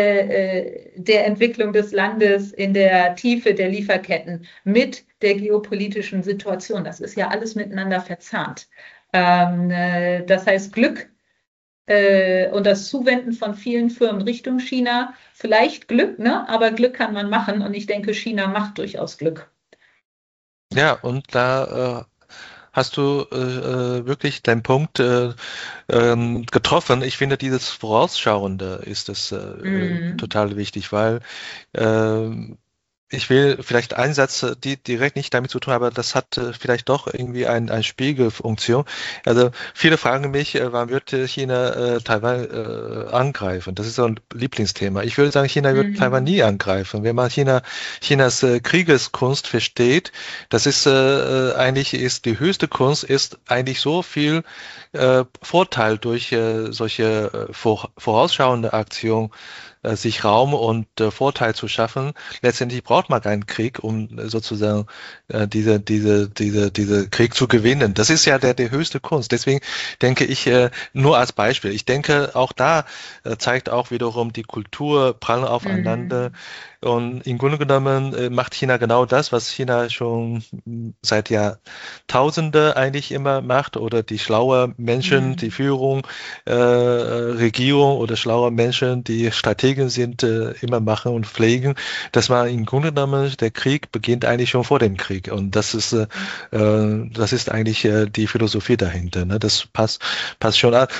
äh, der Entwicklung des Landes in der Tiefe der Lieferketten, mit der geopolitischen Situation. Das ist ja alles miteinander verzahnt. Ähm, äh, das heißt, Glück äh, und das Zuwenden von vielen Firmen Richtung China, vielleicht Glück, ne? Aber Glück kann man machen und ich denke, China macht durchaus Glück. Ja, und da äh hast du äh, wirklich deinen Punkt äh, ähm, getroffen. Ich finde, dieses Vorausschauende ist es äh, mm. total wichtig, weil äh, ich will vielleicht einen Satz, die direkt nicht damit zu tun haben, aber das hat äh, vielleicht doch irgendwie ein, eine Spiegelfunktion. Also viele fragen mich, äh, wann wird China äh, Taiwan äh, angreifen? Das ist so ein Lieblingsthema. Ich würde sagen, China wird mhm. Taiwan nie angreifen. Wenn man China, Chinas äh, Kriegeskunst versteht, das ist äh, eigentlich ist die höchste Kunst, ist eigentlich so viel äh, Vorteil durch äh, solche äh, vor, vorausschauende Aktionen sich Raum und äh, Vorteil zu schaffen. Letztendlich braucht man keinen Krieg, um äh, sozusagen äh, diese, diese, diese, diese Krieg zu gewinnen. Das ist ja der, der höchste Kunst. Deswegen denke ich, äh, nur als Beispiel. Ich denke, auch da äh, zeigt auch wiederum die Kultur prallen aufeinander. Mhm. Und im Grunde genommen äh, macht China genau das, was China schon seit Jahrtausende eigentlich immer macht, oder die schlaue Menschen, mhm. die Führung, äh, Regierung oder schlaue Menschen, die Strategen sind, äh, immer machen und pflegen, dass man im Grunde genommen, der Krieg beginnt eigentlich schon vor dem Krieg. Und das ist, äh, äh, das ist eigentlich äh, die Philosophie dahinter. Ne? Das passt, passt schon an.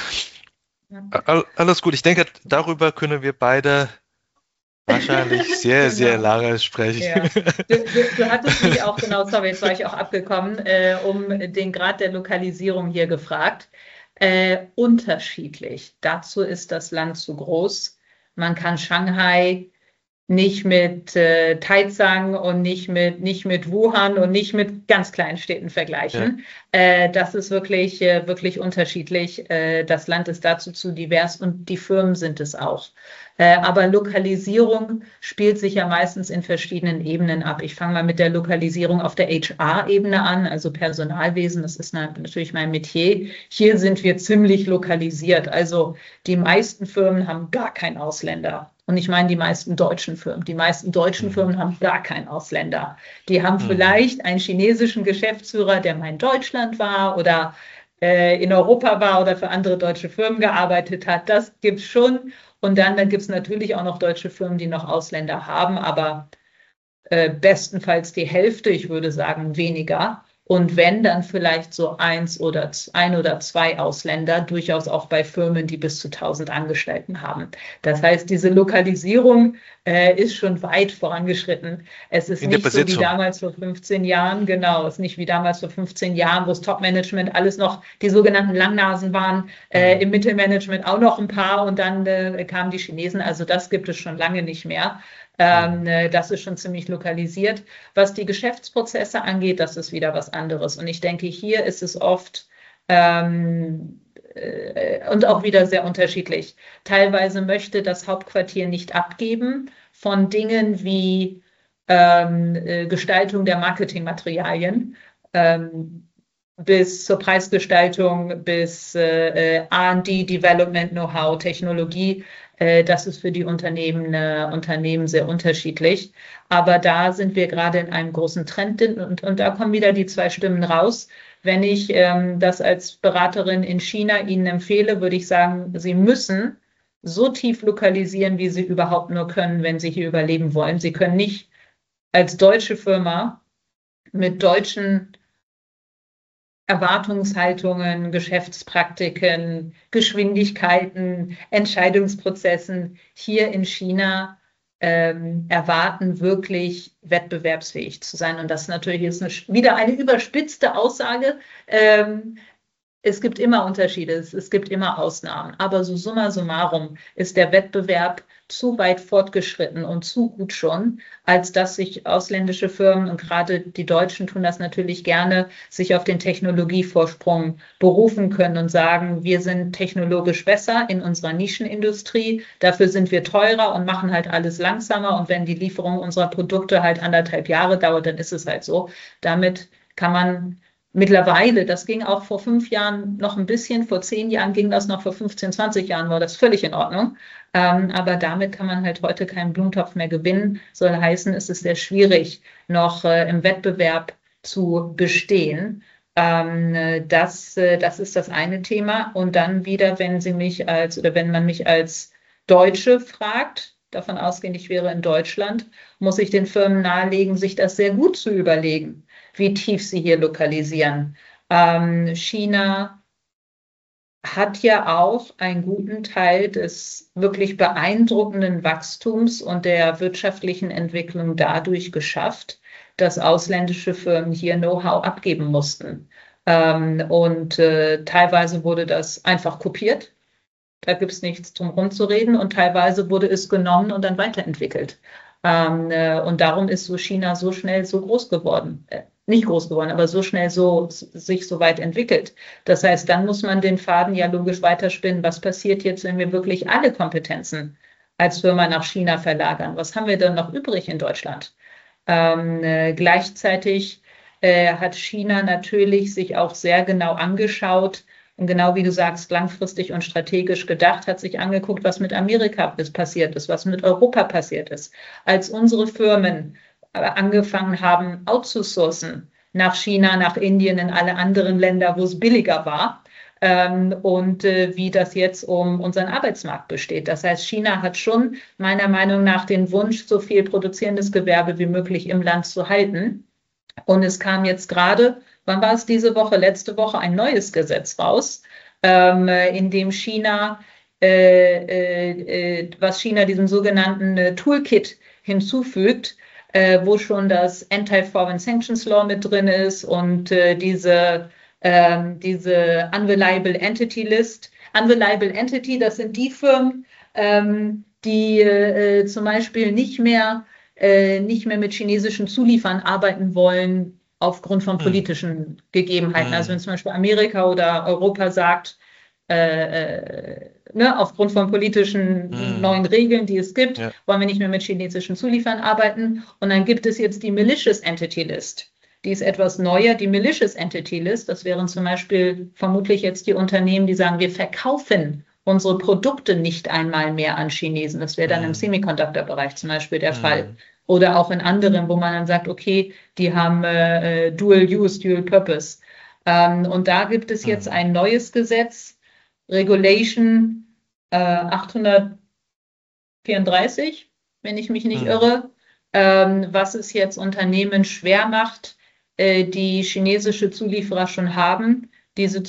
All, alles gut. Ich denke, darüber können wir beide wahrscheinlich sehr, genau. sehr lange sprechen. Ja. Du, du, du hattest mich auch, genau, sorry, jetzt war ich auch abgekommen, äh, um den Grad der Lokalisierung hier gefragt. Äh, unterschiedlich. Dazu ist das Land zu groß. Man kann Shanghai nicht mit äh, Taizang und nicht mit, nicht mit Wuhan und nicht mit ganz kleinen Städten vergleichen. Ja. Äh, das ist wirklich, äh, wirklich unterschiedlich. Äh, das Land ist dazu zu divers und die Firmen sind es auch. Äh, aber Lokalisierung spielt sich ja meistens in verschiedenen Ebenen ab. Ich fange mal mit der Lokalisierung auf der H R-Ebene an, also Personalwesen. Das ist natürlich mein Metier. Hier sind wir ziemlich lokalisiert. Also die meisten Firmen haben gar keinen Ausländer. Und ich meine die meisten deutschen Firmen. Die meisten deutschen Firmen haben gar keinen Ausländer. Die haben vielleicht einen chinesischen Geschäftsführer, der mal in Deutschland war oder äh, in Europa war oder für andere deutsche Firmen gearbeitet hat. Das gibt es schon. Und dann, dann gibt es natürlich auch noch deutsche Firmen, die noch Ausländer haben, aber äh, bestenfalls die Hälfte, ich würde sagen weniger. Und wenn, dann vielleicht so eins oder ein oder zwei Ausländer, durchaus auch bei Firmen, die bis zu tausend Angestellten haben. Das heißt, diese Lokalisierung äh, ist schon weit vorangeschritten. Es ist nicht so wie damals vor fünfzehn Jahren, genau, es ist nicht wie damals vor fünfzehn Jahren, wo das Top-Management alles noch die sogenannten Langnasen waren, äh, im Mittelmanagement auch noch ein paar und dann äh, kamen die Chinesen. Also das gibt es schon lange nicht mehr. Ähm, das ist schon ziemlich lokalisiert. Was die Geschäftsprozesse angeht, das ist wieder was anderes. Und ich denke, hier ist es oft ähm, äh, und auch wieder sehr unterschiedlich. Teilweise möchte das Hauptquartier nicht abgeben von Dingen wie ähm, äh, Gestaltung der Marketingmaterialien. Ähm, bis zur Preisgestaltung, bis äh, R and D, Development, Know-how, Technologie. Äh, das ist für die Unternehmen, äh, Unternehmen sehr unterschiedlich. Aber da sind wir gerade in einem großen Trend und, und da kommen wieder die zwei Stimmen raus. Wenn ich ähm, das als Beraterin in China Ihnen empfehle, würde ich sagen, Sie müssen so tief lokalisieren, wie Sie überhaupt nur können, wenn Sie hier überleben wollen. Sie können nicht als deutsche Firma mit deutschen Erwartungshaltungen, Geschäftspraktiken, Geschwindigkeiten, Entscheidungsprozessen hier in China ähm, erwarten, wirklich wettbewerbsfähig zu sein. Und das natürlich ist eine, wieder eine überspitzte Aussage. Ähm, es gibt immer Unterschiede, es, es gibt immer Ausnahmen. Aber so summa summarum ist der Wettbewerb zu weit fortgeschritten und zu gut schon, als dass sich ausländische Firmen, und gerade die Deutschen tun das natürlich gerne, sich auf den Technologievorsprung berufen können und sagen, wir sind technologisch besser in unserer Nischenindustrie, dafür sind wir teurer und machen halt alles langsamer. Und wenn die Lieferung unserer Produkte halt anderthalb Jahre dauert, dann ist es halt so. Damit kann man mittlerweile, das ging auch vor fünf Jahren noch ein bisschen, vor zehn Jahren ging das noch, vor fünfzehn, zwanzig Jahren war das völlig in Ordnung. Ähm, aber damit kann man halt heute keinen Blumentopf mehr gewinnen. Soll heißen, es ist sehr schwierig, noch äh, im Wettbewerb zu bestehen. Ähm, das, äh, das ist das eine Thema. Und dann wieder, wenn Sie mich als, oder wenn man mich als Deutsche fragt, davon ausgehend, ich wäre in Deutschland, muss ich den Firmen nahelegen, sich das sehr gut zu überlegen, wie tief sie hier lokalisieren. Ähm, China hat ja auch einen guten Teil des wirklich beeindruckenden Wachstums und der wirtschaftlichen Entwicklung dadurch geschafft, dass ausländische Firmen hier Know-how abgeben mussten. Ähm, und äh, teilweise wurde das einfach kopiert. Da gibt es nichts drum rumzureden und teilweise wurde es genommen und dann weiterentwickelt. Ähm, äh, und darum ist so China so schnell so groß geworden. Äh, nicht groß geworden, aber so schnell so sich so weit entwickelt. Das heißt, dann muss man den Faden ja logisch weiterspinnen. Was passiert jetzt, wenn wir wirklich alle Kompetenzen als Firma nach China verlagern? Was haben wir denn noch übrig in Deutschland? Ähm, äh, gleichzeitig äh, hat China natürlich sich auch sehr genau angeschaut, und genau wie du sagst, langfristig und strategisch gedacht, hat sich angeguckt, was mit Amerika passiert ist, was mit Europa passiert ist. Als unsere Firmen angefangen haben, outzusourcen nach China, nach Indien, in alle anderen Länder, wo es billiger war, ähm, und äh, wie das jetzt um unseren Arbeitsmarkt besteht. Das heißt, China hat schon meiner Meinung nach den Wunsch, so viel produzierendes Gewerbe wie möglich im Land zu halten. Und es kam jetzt gerade, wann war es diese Woche, letzte Woche, ein neues Gesetz raus, ähm, in dem China, äh, äh, was China diesem sogenannten äh, Toolkit hinzufügt, äh, wo schon das Anti-Foreign Sanctions Law mit drin ist und äh, diese, äh, diese Unreliable Entity List. Unreliable Entity, das sind die Firmen, ähm, die äh, zum Beispiel nicht mehr nicht mehr mit chinesischen Zuliefern arbeiten wollen aufgrund von politischen Gegebenheiten. Also wenn zum Beispiel Amerika oder Europa sagt, äh, äh, ne, aufgrund von politischen mm. neuen Regeln, die es gibt, ja. wollen wir nicht mehr mit chinesischen Zuliefern arbeiten. Und dann gibt es jetzt die Malicious Entity List. Die ist etwas neuer, die Malicious Entity List. Das wären zum Beispiel vermutlich jetzt die Unternehmen, die sagen, wir verkaufen unsere Produkte nicht einmal mehr an Chinesen. Das wäre dann mm. im Semiconductor-Bereich zum Beispiel der mm. Fall. Oder auch in anderen, wo man dann sagt, okay, die haben äh, Dual Use, Dual Purpose. Ähm, und da gibt es jetzt ein neues Gesetz, Regulation äh, achthundertvierunddreißig, wenn ich mich nicht irre, ähm, was es jetzt Unternehmen schwer macht, äh, die chinesische Zulieferer schon haben, diese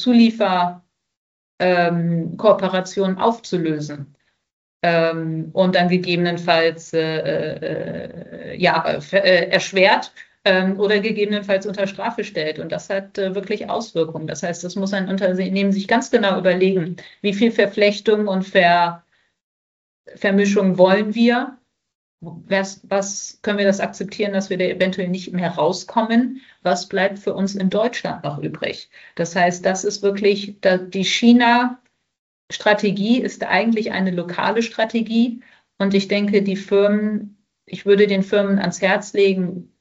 Zulieferkooperationen ähm, aufzulösen. Ähm, und dann gegebenenfalls äh, äh, ja, äh, erschwert ähm, oder gegebenenfalls unter Strafe stellt. Und das hat äh, wirklich Auswirkungen. Das heißt, das muss ein Unternehmen sich ganz genau überlegen, wie viel Verflechtung und Ver Vermischung wollen wir. Was, was können wir das akzeptieren, dass wir da eventuell nicht mehr rauskommen? Was bleibt für uns in Deutschland noch übrig? Das heißt, das ist wirklich die China- Strategie ist eigentlich eine lokale Strategie und ich denke, die Firmen, ich würde den Firmen ans Herz legen,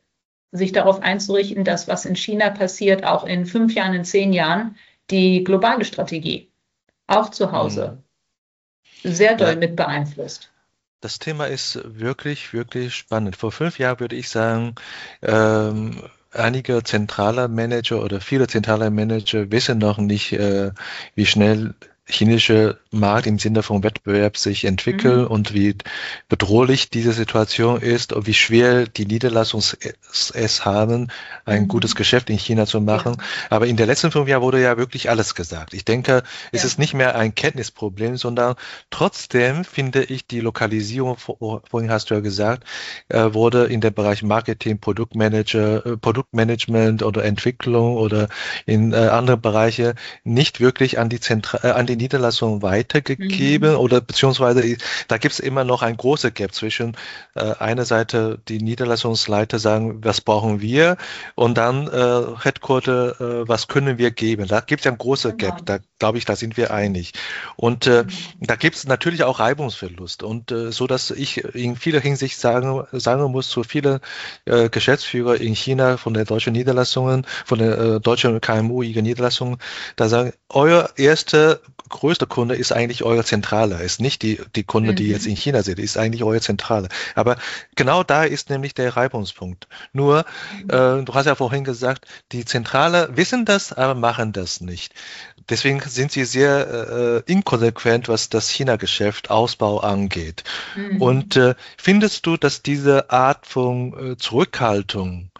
sich darauf einzurichten, dass was in China passiert, auch in fünf Jahren, in zehn Jahren, die globale Strategie, auch zu Hause, mhm. sehr doll ja. mit beeinflusst. Das Thema ist wirklich, wirklich spannend. Vor fünf Jahren würde ich sagen, ähm, einige zentrale Manager oder viele zentrale Manager wissen noch nicht, äh, wie schnell chinesische Markt im Sinne von Wettbewerb sich entwickelt mhm. und wie bedrohlich diese Situation ist und wie schwer die Niederlassungen es haben, ein mhm. gutes Geschäft in China zu machen. Ja. Aber in den letzten fünf Jahren wurde ja wirklich alles gesagt. Ich denke, es ja. ist nicht mehr ein Kenntnisproblem, sondern trotzdem finde ich die Lokalisierung, vorhin hast du ja gesagt, äh, wurde in dem Bereich Marketing, Produktmanager, äh, Produktmanagement oder Entwicklung oder in äh, andere Bereiche nicht wirklich an die Zentra- äh, an die Niederlassung weitergegeben mhm. oder beziehungsweise da gibt es immer noch ein großes Gap zwischen äh, einer Seite die Niederlassungsleiter sagen, was brauchen wir und dann äh, Headquarter, äh, was können wir geben. Da gibt es ja ein großes genau. Gap, da glaube ich, da sind wir einig. Und äh, mhm. da gibt es natürlich auch Reibungsverlust und äh, so, dass ich in vieler Hinsicht sagen, sagen muss, zu vielen äh, Geschäftsführer in China von der deutschen Niederlassungen, von der äh, deutschen K M U-igen Niederlassungen, da sagen, euer erster größte Kunde ist eigentlich euer Zentrale, ist nicht die, die Kunde, die mhm. jetzt in China sind, ist eigentlich euer Zentrale. Aber genau da ist nämlich der Reibungspunkt. Nur, mhm. äh, du hast ja vorhin gesagt, die Zentrale wissen das, aber machen das nicht. Deswegen sind sie sehr äh, inkonsequent, was das China-Geschäft, Ausbau angeht. Mhm. Und äh, findest du, dass diese Art von äh, Zurückhaltung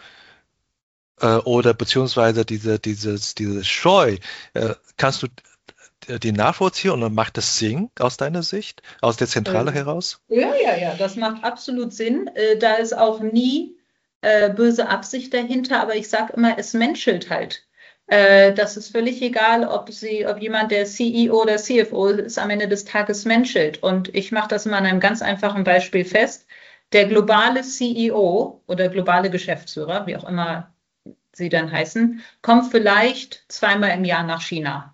äh, oder beziehungsweise diese, dieses, diese Scheu, äh, kannst du die nachvollziehen und dann macht das Sinn aus deiner Sicht, aus der Zentrale äh, heraus? Ja, ja, ja, das macht absolut Sinn. Äh, da ist auch nie äh, böse Absicht dahinter, aber ich sage immer, es menschelt halt. Äh, das ist völlig egal, ob sie, ob jemand der C E O oder C F O ist, am Ende des Tages menschelt. Und ich mache das immer an einem ganz einfachen Beispiel fest. Der globale C E O oder globale Geschäftsführer, wie auch immer sie dann heißen, kommt vielleicht zweimal im Jahr nach China.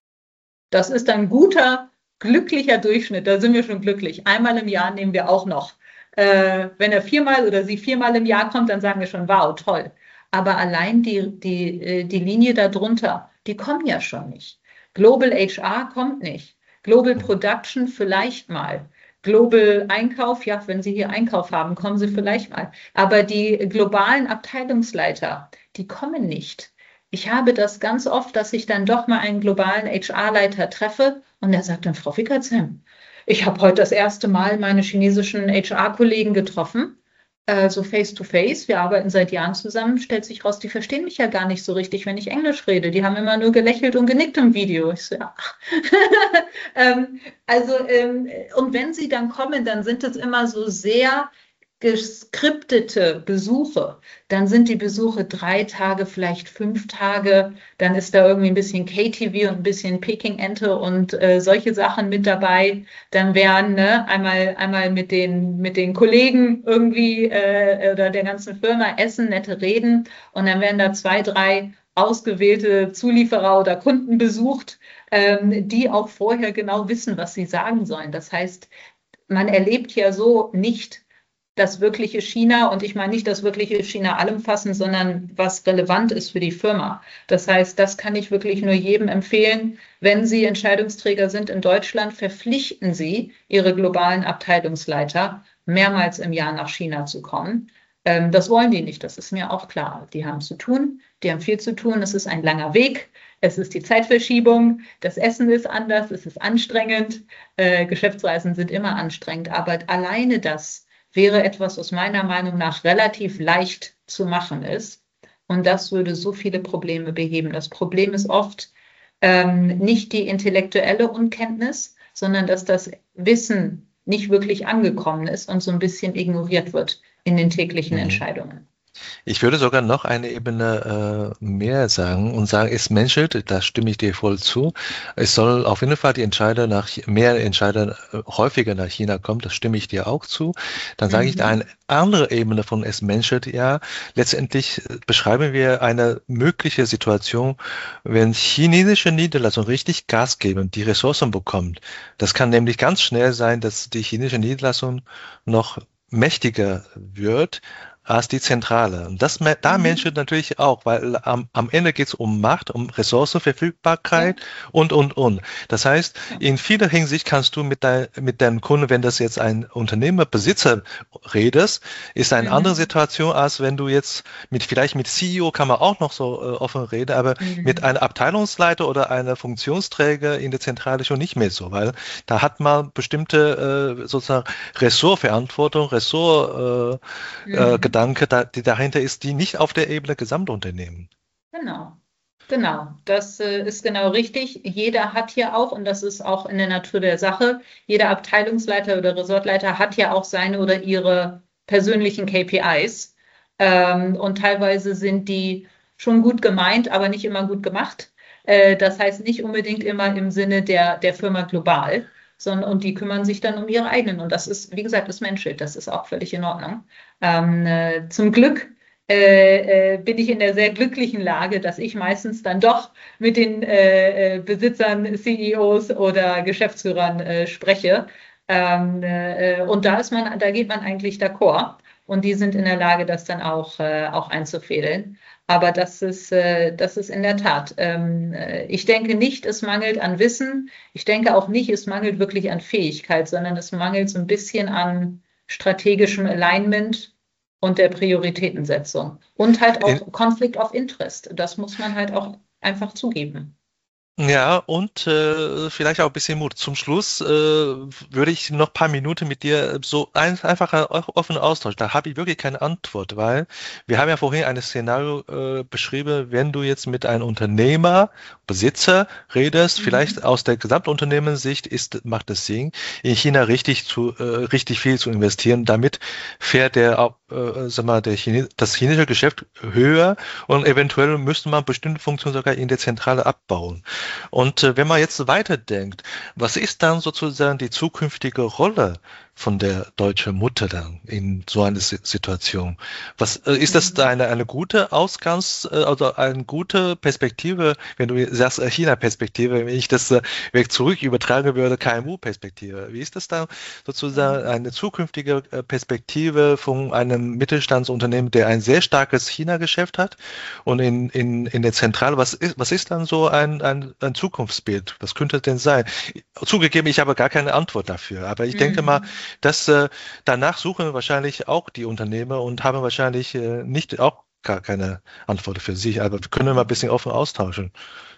Das ist ein guter, glücklicher Durchschnitt. Da sind wir schon glücklich. Einmal im Jahr nehmen wir auch noch. Äh, wenn er viermal oder sie viermal im Jahr kommt, dann sagen wir schon, wow, toll. Aber allein die, die, die Linie darunter, die kommen ja schon nicht. Global H R kommt nicht. Global Production vielleicht mal. Global Einkauf, ja, wenn Sie hier Einkauf haben, kommen Sie vielleicht mal. Aber die globalen Abteilungsleiter, die kommen nicht. Ich habe das ganz oft, dass ich dann doch mal einen globalen H R-Leiter treffe und der sagt dann, Frau Wickertsham, ich habe heute das erste Mal meine chinesischen H R-Kollegen getroffen, äh, so face-to-face, wir arbeiten seit Jahren zusammen, stellt sich raus, die verstehen mich ja gar nicht so richtig, wenn ich Englisch rede, die haben immer nur gelächelt und genickt im Video. Ich so, ja. ähm, also, ähm, und wenn sie dann kommen, dann sind es immer so sehr geskriptete Besuche, dann sind die Besuche drei Tage, vielleicht fünf Tage, dann ist da irgendwie ein bisschen K T V und ein bisschen Peking-Ente und äh, solche Sachen mit dabei. Dann werden ne, einmal, einmal mit den, mit den Kollegen irgendwie äh, oder der ganzen Firma essen, nette reden und dann werden da zwei, drei ausgewählte Zulieferer oder Kunden besucht, ähm, die auch vorher genau wissen, was sie sagen sollen. Das heißt, man erlebt ja so nicht das wirkliche China, und ich meine nicht das wirkliche China allumfassend, sondern was relevant ist für die Firma. Das heißt, das kann ich wirklich nur jedem empfehlen. Wenn Sie Entscheidungsträger sind in Deutschland, verpflichten Sie Ihre globalen Abteilungsleiter, mehrmals im Jahr nach China zu kommen. Ähm, das wollen die nicht, das ist mir auch klar. Die haben zu tun, die haben viel zu tun, es ist ein langer Weg. Es ist die Zeitverschiebung, das Essen ist anders, es ist anstrengend. Äh, Geschäftsreisen sind immer anstrengend, aber alleine das wäre etwas, was meiner Meinung nach relativ leicht zu machen ist. Und das würde so viele Probleme beheben. Das Problem ist oft ähm, nicht die intellektuelle Unkenntnis, sondern dass das Wissen nicht wirklich angekommen ist und so ein bisschen ignoriert wird in den täglichen mhm. Entscheidungen. Ich würde sogar noch eine Ebene äh, mehr sagen und sagen, es menschelt, da stimme ich dir voll zu. Es soll auf jeden Fall die Entscheider nach, mehr Entscheider äh, häufiger nach China kommen, das stimme ich dir auch zu. Dann sage mhm. ich, eine andere Ebene von es menschelt, ja, letztendlich beschreiben wir eine mögliche Situation, wenn chinesische Niederlassungen richtig Gas geben, die Ressourcen bekommen. Das kann nämlich ganz schnell sein, dass die chinesische Niederlassung noch mächtiger wird, als die Zentrale. Und das, da Mhm. Menschen natürlich auch, weil am, am Ende geht es um Macht, um Ressourcenverfügbarkeit Ja, und, und, und. Das heißt, ja. in vieler Hinsicht kannst du mit, dein, mit deinem Kunden, wenn das jetzt ein Unternehmer, Besitzer redest, ist eine andere Mhm. Situation, als wenn du jetzt mit, vielleicht mit C E O kann man auch noch so äh, offen reden, aber mit Mhm. einem Abteilungsleiter oder einer Funktionsträger in der Zentrale schon nicht mehr so, weil da hat man bestimmte äh, sozusagen Ressortverantwortung, Ressort, äh, äh, Mhm. Gedanke, da, die dahinter ist, die nicht auf der Ebene Gesamtunternehmen. Genau. Genau, das äh, ist genau richtig. Jeder hat hier auch, und das ist auch in der Natur der Sache, jeder Abteilungsleiter oder Ressortleiter hat ja auch seine oder ihre persönlichen K P Is. Ähm, und teilweise sind die schon gut gemeint, aber nicht immer gut gemacht. Äh, das heißt nicht unbedingt immer im Sinne der, der Firma global, sondern und die kümmern sich dann um ihre eigenen. Und das ist, wie gesagt, das menschelt. Das ist auch völlig in Ordnung. Ähm, äh, zum Glück äh, äh, bin ich in der sehr glücklichen Lage, dass ich meistens dann doch mit den äh, äh, Besitzern, C E Os oder Geschäftsführern äh, spreche. Ähm, äh, und da ist man, da geht man eigentlich d'accord. Und die sind in der Lage, das dann auch, äh, auch einzufädeln. Aber das ist, äh, das ist in der Tat. Ähm, äh, ich denke nicht, es mangelt an Wissen. Ich denke auch nicht, es mangelt wirklich an Fähigkeit, sondern es mangelt so ein bisschen an strategischem Alignment und der Prioritätensetzung. Und halt In, auch Conflict of Interest. Das muss man halt auch einfach zugeben. Ja, und äh, vielleicht auch ein bisschen Mut. Zum Schluss äh, würde ich noch ein paar Minuten mit dir so ein, einfach einen offenen Austausch. Da habe ich wirklich keine Antwort, weil wir haben ja vorhin ein Szenario äh, beschrieben, wenn du jetzt mit einem Unternehmer, Besitzer redest, vielleicht Mhm. aus der Gesamtunternehmenssicht ist, macht es Sinn, in China richtig zu äh, richtig viel zu investieren. Damit fährt der, auch, äh, sag mal, der Chine das chinesische Geschäft höher und eventuell müsste man bestimmte Funktionen sogar in der Zentrale abbauen. Und äh, wenn man jetzt weiterdenkt, was ist dann sozusagen die zukünftige Rolle von der deutschen Mutter dann in so einer Si- Situation? Was äh, ist das da Mhm. eine, eine gute Ausgangs-, äh, also eine gute Perspektive, wenn du sagst äh, China-Perspektive, wenn ich das äh, weg zurück übertragen würde, K M U-Perspektive? Wie ist das dann sozusagen Mhm. eine zukünftige äh, Perspektive von einem Mittelstandsunternehmen, der ein sehr starkes China-Geschäft hat? Und in, in, in der Zentrale, was ist, was ist dann so ein, ein, ein Zukunftsbild? Was könnte es denn sein? Zugegeben, ich habe gar keine Antwort dafür, aber ich denke mal, Mhm. dass äh, danach suchen wahrscheinlich auch die Unternehmer und haben wahrscheinlich äh, nicht auch gar keine Antwort für sich, aber wir können mal ein bisschen offen austauschen.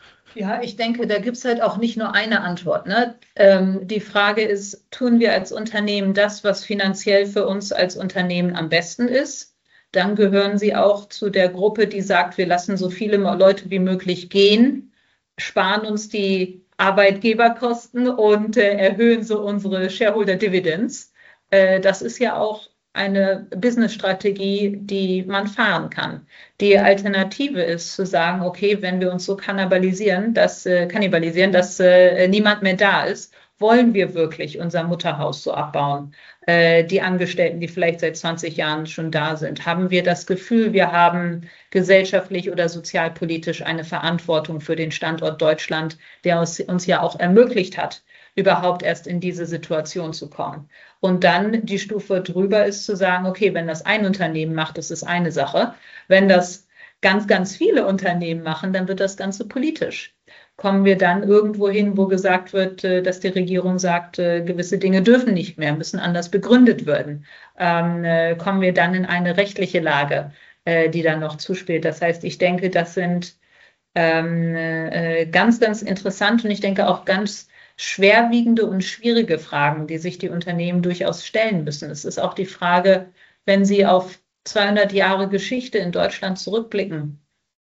Ja, ich denke, da gibt es halt auch nicht nur eine Antwort. Ne? Ähm, die Frage ist, tun wir als Unternehmen das, was finanziell für uns als Unternehmen am besten ist? Dann gehören sie auch zu der Gruppe, die sagt, wir lassen so viele Leute wie möglich gehen, sparen uns die Arbeitgeberkosten und äh, erhöhen so unsere Shareholder Dividends. Äh, das ist ja auch eine Business-Strategie, die man fahren kann. Die Alternative ist zu sagen, okay, wenn wir uns so kannibalisieren, dass, äh, kannibalisieren, dass äh, niemand mehr da ist, wollen wir wirklich unser Mutterhaus so abbauen? Äh, die Angestellten, die vielleicht seit zwanzig Jahren schon da sind, haben wir das Gefühl, wir haben gesellschaftlich oder sozialpolitisch eine Verantwortung für den Standort Deutschland, der uns, uns ja auch ermöglicht hat, überhaupt erst in diese Situation zu kommen. Und dann die Stufe drüber ist zu sagen, okay, wenn das ein Unternehmen macht, das ist eine Sache. Wenn das ganz, ganz viele Unternehmen machen, dann wird das Ganze politisch. Kommen wir dann irgendwo hin, wo gesagt wird, äh, dass die Regierung sagt, äh, gewisse Dinge dürfen nicht mehr, müssen anders begründet werden? Ähm, äh, kommen wir dann in eine rechtliche Lage, äh, die dann noch zuspielt? Das heißt, ich denke, das sind ähm, äh, ganz, ganz interessant und ich denke auch ganz schwerwiegende und schwierige Fragen, die sich die Unternehmen durchaus stellen müssen. Es ist auch die Frage, wenn sie auf zweihundert Jahre Geschichte in Deutschland zurückblicken,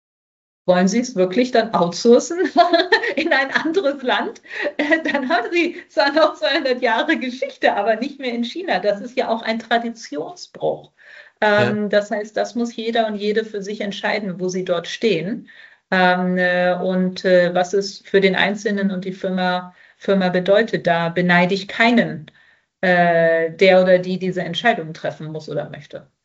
wollen Sie es wirklich dann outsourcen in ein anderes Land? Dann haben Sie zwar noch zweihundert Jahre Geschichte, aber nicht mehr in China. Das ist ja auch ein Traditionsbruch. Ja. Ähm, das heißt, das muss jeder und jede für sich entscheiden, wo sie dort stehen. Ähm, äh, und äh, was es für den Einzelnen und die Firma, Firma bedeutet. Da beneide ich keinen, äh, der oder die diese Entscheidung treffen muss oder möchte.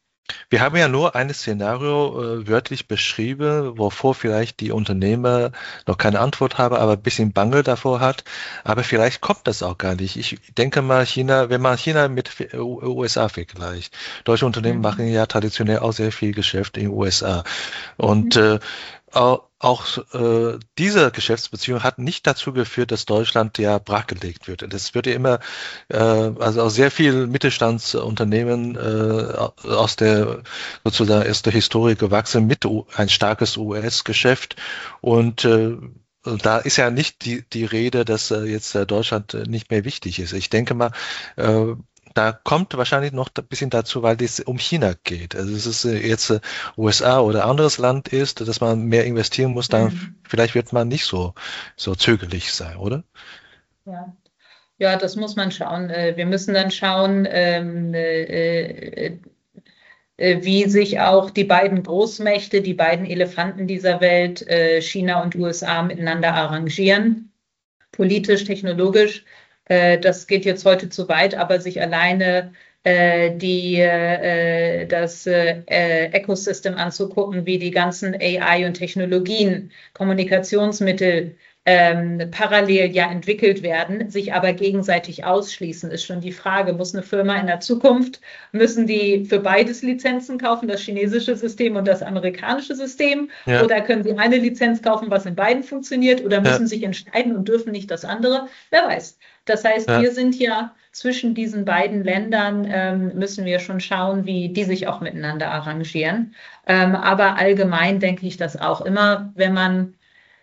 wir haben ja nur ein Szenario äh, wörtlich beschrieben, wovor vielleicht die Unternehmer noch keine Antwort haben, aber ein bisschen Bange davor hat. Aber vielleicht kommt das auch gar nicht. Ich denke mal, China, wenn man China mit U S A vergleicht, deutsche Unternehmen machen Mhm. ja traditionell auch sehr viel Geschäft in den U S A. Und Mhm. äh, auch, auch äh, diese Geschäftsbeziehung hat nicht dazu geführt, dass Deutschland ja brachgelegt wird. Das wird ja immer, äh, also auch sehr viel Mittelstandsunternehmen äh, aus der sozusagen aus der Historie gewachsen mit U- ein starkes U S-Geschäft und äh, da ist ja nicht die, die Rede, dass äh, jetzt äh, Deutschland äh, nicht mehr wichtig ist. Ich denke mal, äh, da kommt wahrscheinlich noch ein bisschen dazu, weil es um China geht. Also es ist äh, jetzt äh, U S A oder anderes Land ist, dass man mehr investieren muss, dann f- Mhm. vielleicht wird man nicht so, so zögerlich sein, oder? Ja. Ja, das muss man schauen. Äh, Wir müssen dann schauen, ähm, äh, äh, äh, wie sich auch die beiden Großmächte, die beiden Elefanten dieser Welt, äh, China und U S A, miteinander arrangieren, politisch, technologisch. Äh, Das geht jetzt heute zu weit, aber sich alleine äh, die, äh, das äh, äh, Ecosystem anzugucken, wie die ganzen A I und Technologien, Kommunikationsmittel ähm, parallel ja entwickelt werden, sich aber gegenseitig ausschließen, ist schon die Frage, muss eine Firma in der Zukunft, müssen die für beides Lizenzen kaufen, das chinesische System und das amerikanische System, Ja, oder können sie eine Lizenz kaufen, was in beiden funktioniert, oder ja, müssen sich entscheiden und dürfen nicht das andere? Wer weiß. Das heißt, ja. wir sind ja zwischen diesen beiden Ländern, ähm, müssen wir schon schauen, wie die sich auch miteinander arrangieren. Ähm, aber allgemein denke ich das auch immer, wenn man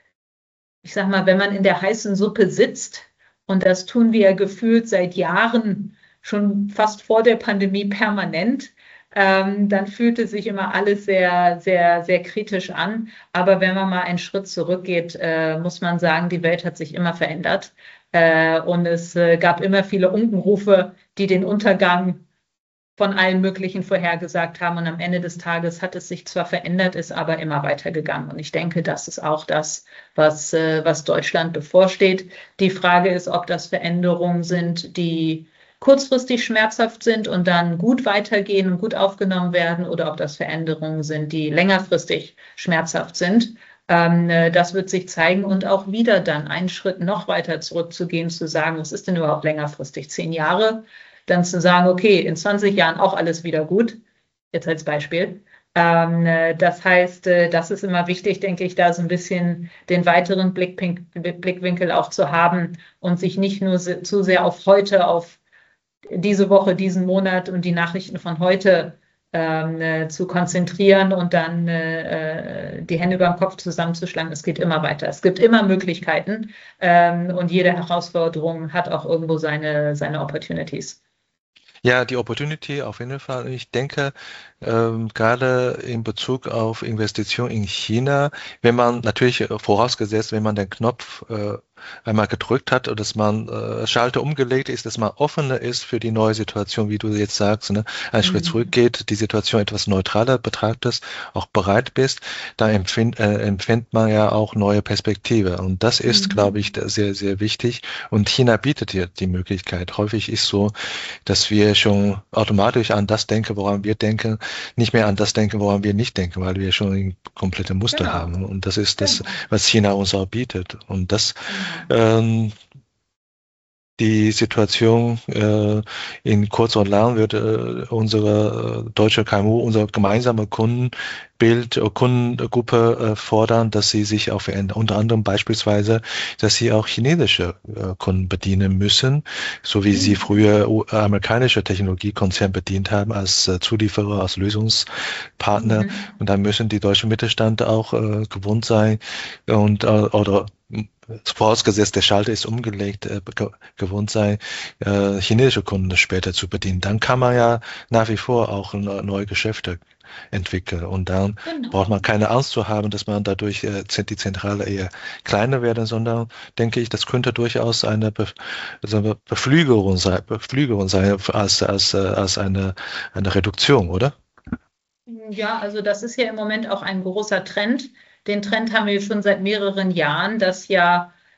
ich sag mal, wenn man in der heißen Suppe sitzt, und das tun wir ja gefühlt seit Jahren, schon fast vor der Pandemie permanent, ähm, dann fühlt es sich immer alles sehr, sehr, sehr kritisch an. Aber wenn man mal einen Schritt zurückgeht, äh, muss man sagen, die Welt hat sich immer verändert. Äh, und es äh, gab immer viele Unkenrufe, die den Untergang von allen möglichen vorhergesagt haben. Und am Ende des Tages hat es sich zwar verändert, ist aber immer weitergegangen. Und ich denke, das ist auch das, was, äh, was Deutschland bevorsteht. Die Frage ist, ob das Veränderungen sind, die kurzfristig schmerzhaft sind und dann gut weitergehen und gut aufgenommen werden, oder ob das Veränderungen sind, die längerfristig schmerzhaft sind. Ähm, äh, das wird sich zeigen, und auch wieder dann einen Schritt noch weiter zurückzugehen, zu sagen, was ist denn überhaupt längerfristig? Zehn Jahre? Dann zu sagen, okay, in zwanzig Jahren auch alles wieder gut, jetzt als Beispiel. Ähm, äh, das heißt, äh, das ist immer wichtig, denke ich, da so ein bisschen den weiteren Blickpink Blickwinkel auch zu haben und sich nicht nur se zu sehr auf heute, auf diese Woche, diesen Monat und die Nachrichten von heute ähm, äh, zu konzentrieren und dann äh, die Hände über den Kopf zusammenzuschlagen. Es geht immer weiter. Es gibt immer Möglichkeiten, ähm, und jede Herausforderung hat auch irgendwo seine, seine Opportunities. Ja, die Opportunity auf jeden Fall. Ich denke, ähm, gerade in Bezug auf Investition in China, wenn man natürlich äh, vorausgesetzt, wenn man den Knopf äh, einmal gedrückt hat und dass man äh, Schalter umgelegt ist, dass man offener ist für die neue Situation, wie du jetzt sagst, ne? Einen Schritt Mhm. zurückgeht, die Situation etwas neutraler betrachtest, auch bereit bist, da empfind, äh, empfindet man ja auch neue Perspektive. Und das ist, glaube ich, Mhm. da sehr, sehr wichtig. Und China bietet dir die Möglichkeit. Häufig ist so, dass wir schon automatisch an das denken, woran wir denken, nicht mehr an das denken, woran wir nicht denken, weil wir schon ein komplette Muster Genau, haben. Und das ist das, genau, was China uns auch bietet. Und das genau. ähm, die Situation äh, in kurz und lang wird äh, unsere äh, deutsche K M U, unser gemeinsame Kundenbild, äh, Kundengruppe äh, fordern, dass sie sich auch verändern. Unter anderem beispielsweise, dass sie auch chinesische äh, Kunden bedienen müssen, so wie sie Mhm. früher u- amerikanische Technologiekonzerne bedient haben als äh, Zulieferer, als Lösungspartner. Mhm. Und da müssen die deutschen Mittelstand auch äh, gewohnt sein und äh, oder vorausgesetzt, der Schalter ist umgelegt, äh, ge gewohnt sein, äh, chinesische Kunden später zu bedienen. Dann kann man ja nach wie vor auch ne- neue Geschäfte entwickeln. Und dann braucht Genau. man keine Angst zu haben, dass man dadurch äh, die Zentrale eher kleiner werden, sondern denke ich, das könnte durchaus eine, Be also eine Beflügelung sein, Beflügelung sein als, als, äh, als eine, eine Reduktion, oder? Ja, also das ist ja im Moment auch ein großer Trend. Den Trend haben wir schon seit mehreren Jahren, dass ja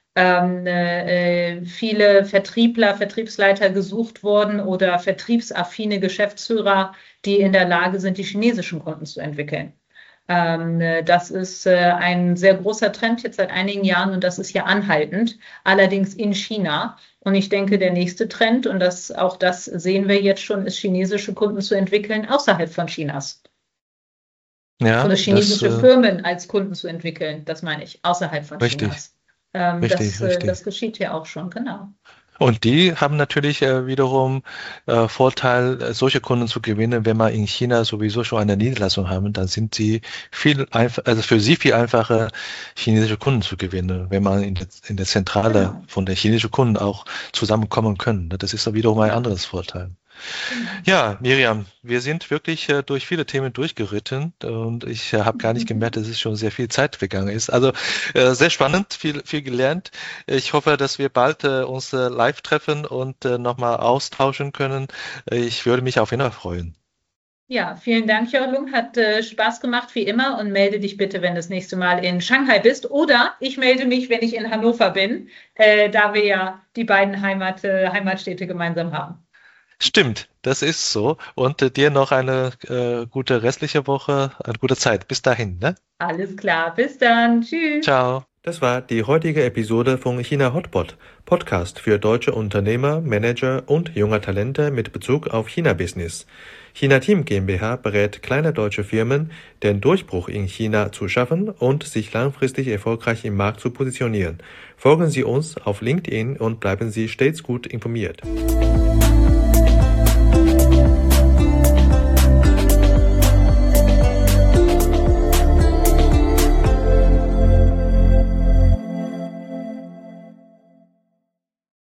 ähm, äh, viele Vertriebler, Vertriebsleiter gesucht worden oder vertriebsaffine Geschäftsführer, die in der Lage sind, die chinesischen Kunden zu entwickeln. Ähm, das ist äh, ein sehr großer Trend jetzt seit einigen Jahren und das ist ja anhaltend, allerdings in China. Und ich denke, der nächste Trend, und das, auch das sehen wir jetzt schon, ist, chinesische Kunden zu entwickeln außerhalb von Chinas. Ja, Oder das chinesische äh, Firmen als Kunden zu entwickeln, das meine ich, außerhalb von richtig, Chinas. Ähm, richtig, das, äh, richtig. das geschieht ja auch schon, genau. Und die haben natürlich äh, wiederum äh, Vorteil, äh, solche Kunden zu gewinnen, wenn man in China sowieso schon eine Niederlassung haben, dann sind sie viel einfach, also für sie viel einfacher, chinesische Kunden zu gewinnen, wenn man in der, in der Zentrale Genau, von der chinesischen Kunden auch zusammenkommen können. Das ist dann wiederum ein genau, anderes Vorteil. genau. Ja, Miriam, wir sind wirklich äh, durch viele Themen durchgeritten und ich äh, habe gar nicht gemerkt, dass es schon sehr viel Zeit vergangen ist. Also äh, sehr spannend, viel, viel gelernt. Ich hoffe, dass wir bald äh, uns äh, live treffen und äh, nochmal austauschen können. Ich würde mich auf jeden Fall freuen. Ja, vielen Dank, Jörlung. Hat äh, Spaß gemacht wie immer und melde dich bitte, wenn du das nächste Mal in Shanghai bist. Oder ich melde mich, wenn ich in Hannover bin, äh, da wir ja die beiden Heimat, äh, Heimatstädte gemeinsam haben. Stimmt, das ist so. Und äh, dir noch eine äh, gute restliche Woche, eine gute Zeit. Bis dahin, ne? Alles klar, bis dann. Tschüss. Ciao. Das war die heutige Episode von China Hotpot, Podcast für deutsche Unternehmer, Manager und junge Talente mit Bezug auf China-Business. China Team GmbH berät kleine deutsche Firmen, den Durchbruch in China zu schaffen und sich langfristig erfolgreich im Markt zu positionieren. Folgen Sie uns auf LinkedIn und bleiben Sie stets gut informiert.